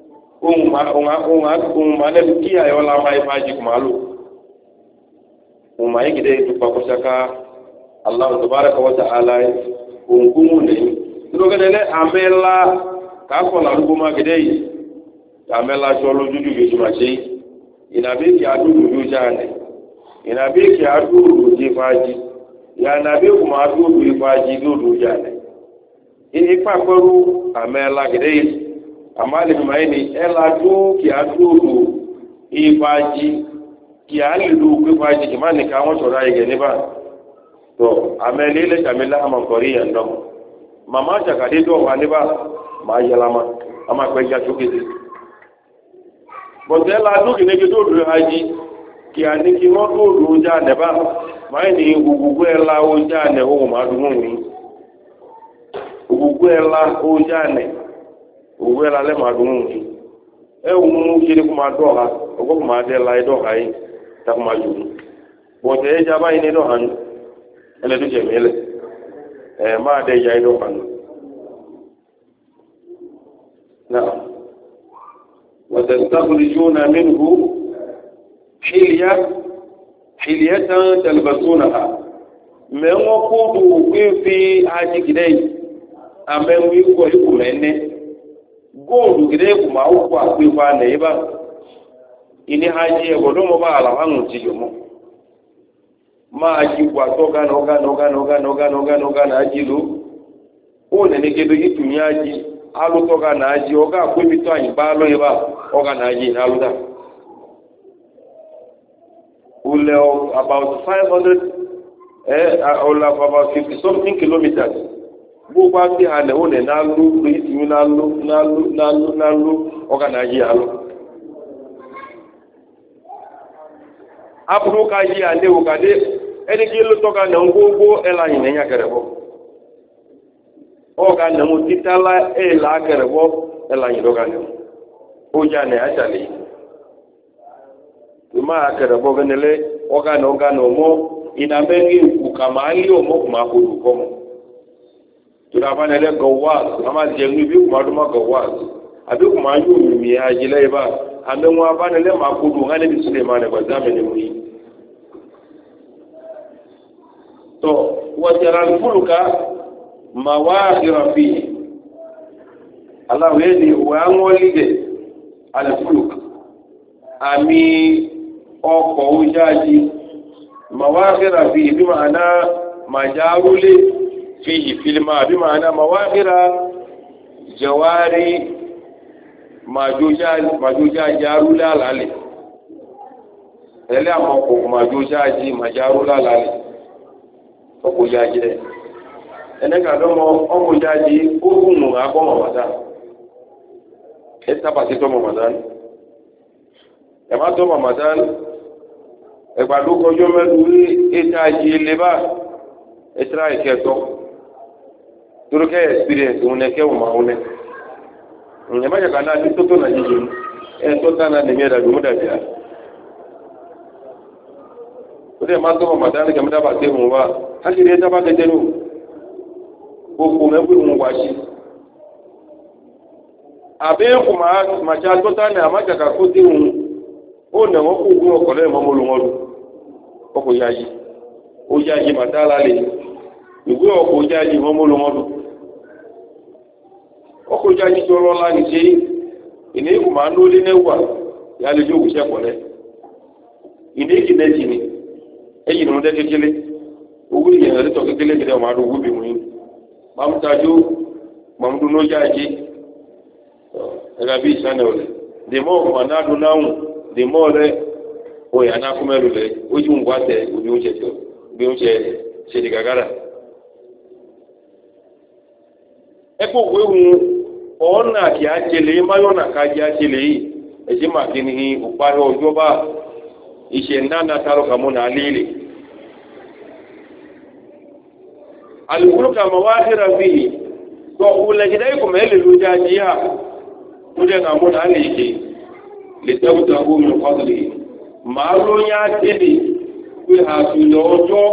A: ohun ma nẹ́nu kí àyọ́ la máa ìfájì kùmà lò ohun ma yí gidẹ́ ìtùpà kọ́sàká aláwọ̀ tàbárakà wata aláì ohun kúmù lẹ́yìn lókẹ́dẹ́lẹ́ àmẹ́lá káàkọ̀ lárúgbó má gidẹ́ yìí àmẹ́lá ṣọ́ lójújú yóò máa ṣe ìnàbíkì àdúrù yóò jáàlẹ̀ ìnàbíkì àdúrù yóò jẹ́ fájì ìyànàbíkì máa dúrù yóò fájì lóòdù jáàlẹ̀ ipa pẹ̀lú àmẹ́lá gẹ̀dẹ́ àmàlì mẹ́ni ẹlà tó kí a dúró ìfàájí kí a lè lò pípàájí kì máa nìkan wọ́n sọ̀rọ̀ ayẹyẹ níbà tó àmẹ́lì ilẹ̀ kàmílá àmàkọ̀rí yẹn lọ màmá jàkàdé tó wà níbà máa yẹla ma a máa pẹ́ já sókè sí bọ̀tẹ́ ẹlà tó kì ní kí tó dúró hají kí a ní kí wọ́n tó dúró já nẹ́bà máa ní gbogbo ẹlà ó já nẹ́ ohun máa dúró wí gbogbo ẹla ojane owó ẹla lẹ́mọ̀ adùnmù ní ewu kiri kuma do ha ogo kuma de la do ha yi ta kuma ju bo te ja ba ni do han ele du je mele ma de ja do han na wa tastakhrijuna minhu hilyatan talbasunaha mengo kudu fi aji gidei amengu iko ikumene gold gidei kuma uko akwifa na iba ini haji egodomo ba ala hanu tiyomo ma aji kwa toga noga na ajilu one ne kedo itunyaji alu toga na aji oga kwimito anyi balo iba oga na aji na aluda ule about 500 all of about 50 something kilometers gbogbo ati hane one na lu itinyu na lu oga na aji alu apuru ka ji ande o kade eni ki lu toga na ngogbo ela yin nya kerebo oga na mu titala ela kerebo ela yin doga ne o ja ne achale ma kerebo genele oga no mo ina bengi ukamali omo kuma kudu komo turabana le gowaz ama jemi bi kuma duma gowaz abi kuma yu mi ajile ba amenwa abana le makudu ngane bi Suleiman ba zamani mu to wajara fulka mawahira fi Allah wedi wa ngolige al-fulk ami oko ujaji mawahira fi bi ma'ana majarule fihi filma bi ma'ana mawahira jawari majuja jarula lale ele amoko majuja majarula lale oko jaji ene ka do mo oko jaji ogun agbo mo mata eta pasito mo madan e ma to mo madan e gba lu ko yo medu eta ji leba etra iketo turuke experience uneke o maune nyama ya kana toto na jiji to tana de mera du muda dia ode ma to ma dana ke muda ba te mu ba haki de ta ba ke tenu ko me bu mu washi abe ko ma cha to tana ma ka ko ti mu o na wo ku ko le mo mo lu ngodu ko ko yaji o yaji madala le ìwé ọkọ̀ jáde wọn mọ́ lọ́mọ́dún ọkọ̀ jáde tó rọ́lá ní ṣe ìní ìkù máa ń lólé nẹ́wà ya lè jó òkúṣẹ́ pọ̀ lẹ́ ìní ìkì nẹ́jì ni ẹ̀yìn ní ọdẹ́ kékeré owó ìyẹn ẹ̀rẹ́tọ̀ kékeré gẹ̀dẹ̀ ọmọ adó wúbi mú yín mamutajú mamudun ló jáde ẹ̀gá bí ìsánẹ̀ ọ̀lẹ̀ dèmọ́ ọkọ̀ anádùn náhùn dèmọ́ rẹ̀ òyà náà fún mẹ́rù rẹ̀ ó yí ń wá tẹ̀ òbí oúnjẹ ṣe di gàgàrà ẹkọ wewu ọ̀nà kí a jẹlẹ̀ mayọ́nà ká jẹ́ àjẹlẹ̀ yìí ẹ̀ṣẹ́ máa kí ní òparí ọjọ́ bá iṣẹ́ náà tààrọ kàmọ́ náà léèlè alùpùpù ma wá hẹ́ra fi gbọ́ ọ̀lẹ́gẹ́dẹ́ ikọ̀ mẹ́lẹ̀ ló jẹ́ ajé à tó jẹ́ kàmọ́ náà lè ṣe lè tẹ́kùtà gómi ọ̀pọ̀lẹ̀ máa ló yá tẹ́lẹ̀ pé àfihàn ọjọ́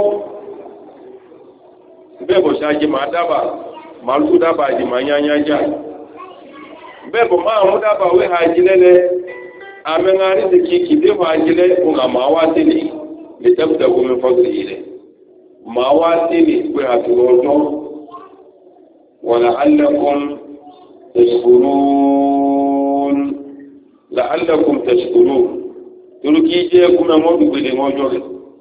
A: bẹ́ẹ̀ bọ̀ ṣáájé máa dábàá malu daba di manyanya bebo ma mu daba we hajilele amengari de kiki de hajile unga mawatili litabda min fadlihi mawatili we haturojo wala allakum tashkurun turuki je kuma mo bi de mojo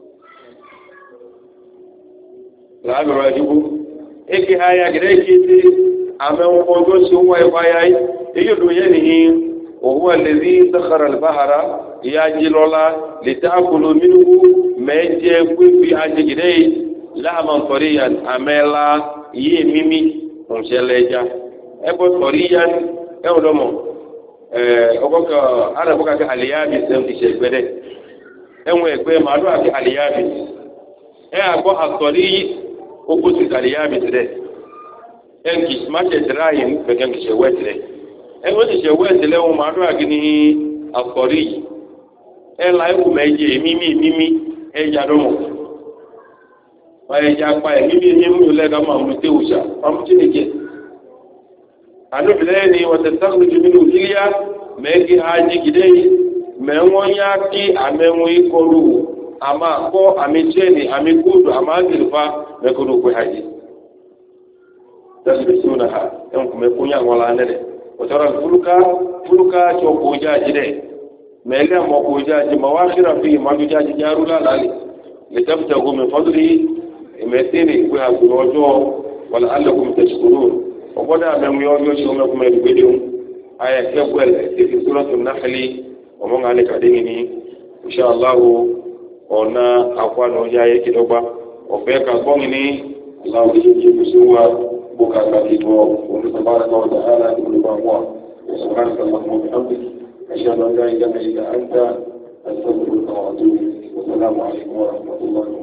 A: la bi rajibu eke haya gideki amen kodo shi wa yai eyo do yeni wa huwa alladhi sakhara al-bahra yajilola litakulu minhu meje kwifi ajigidei lahman tariyan amela yi mimi onsheleja ebo tariyan eodomo ogoka arabu ka aliyabi sem ti shegbede enwe egbe madu ati aliyabi agbo atori ogo ti aliyabi tire enki smache trayin began ki shewetre e wo ti se we tele won ma do agini akori e la iwu meje mimi e ja do mo wa e ja pa e mimi mu le ga ma mu te uja am ti ni ke anu bilani wa tastakhruju minhu hilya megi haji gidei menwonya ki amenwu ikoru ama ko amicheni amikudu ama zilfa mekudu ku haji tasbisunaha en kuma kunya wala nene watara fuluka choko jaji de mega mo ko jaji mawakhira fi madujaji jarula lali litabtagu min fadli imetini ku hakunojo wala allakum tashkurun oboda mem yoyo shoma kuma gbedeum aya kebwel fi suratul nahl wa mon ale kadini insha Allah ona akwano jaye kidogba ofeka gongini Allah yiji kusuwa buka katibo wa tabaraka wa ta'ala kulubwa subhanaka allahumma wa bihamdika ashhadu an la ilaha illa anta astaghfiruka wa atubu ilaik wa assalamu alaykum wa rahmatullahi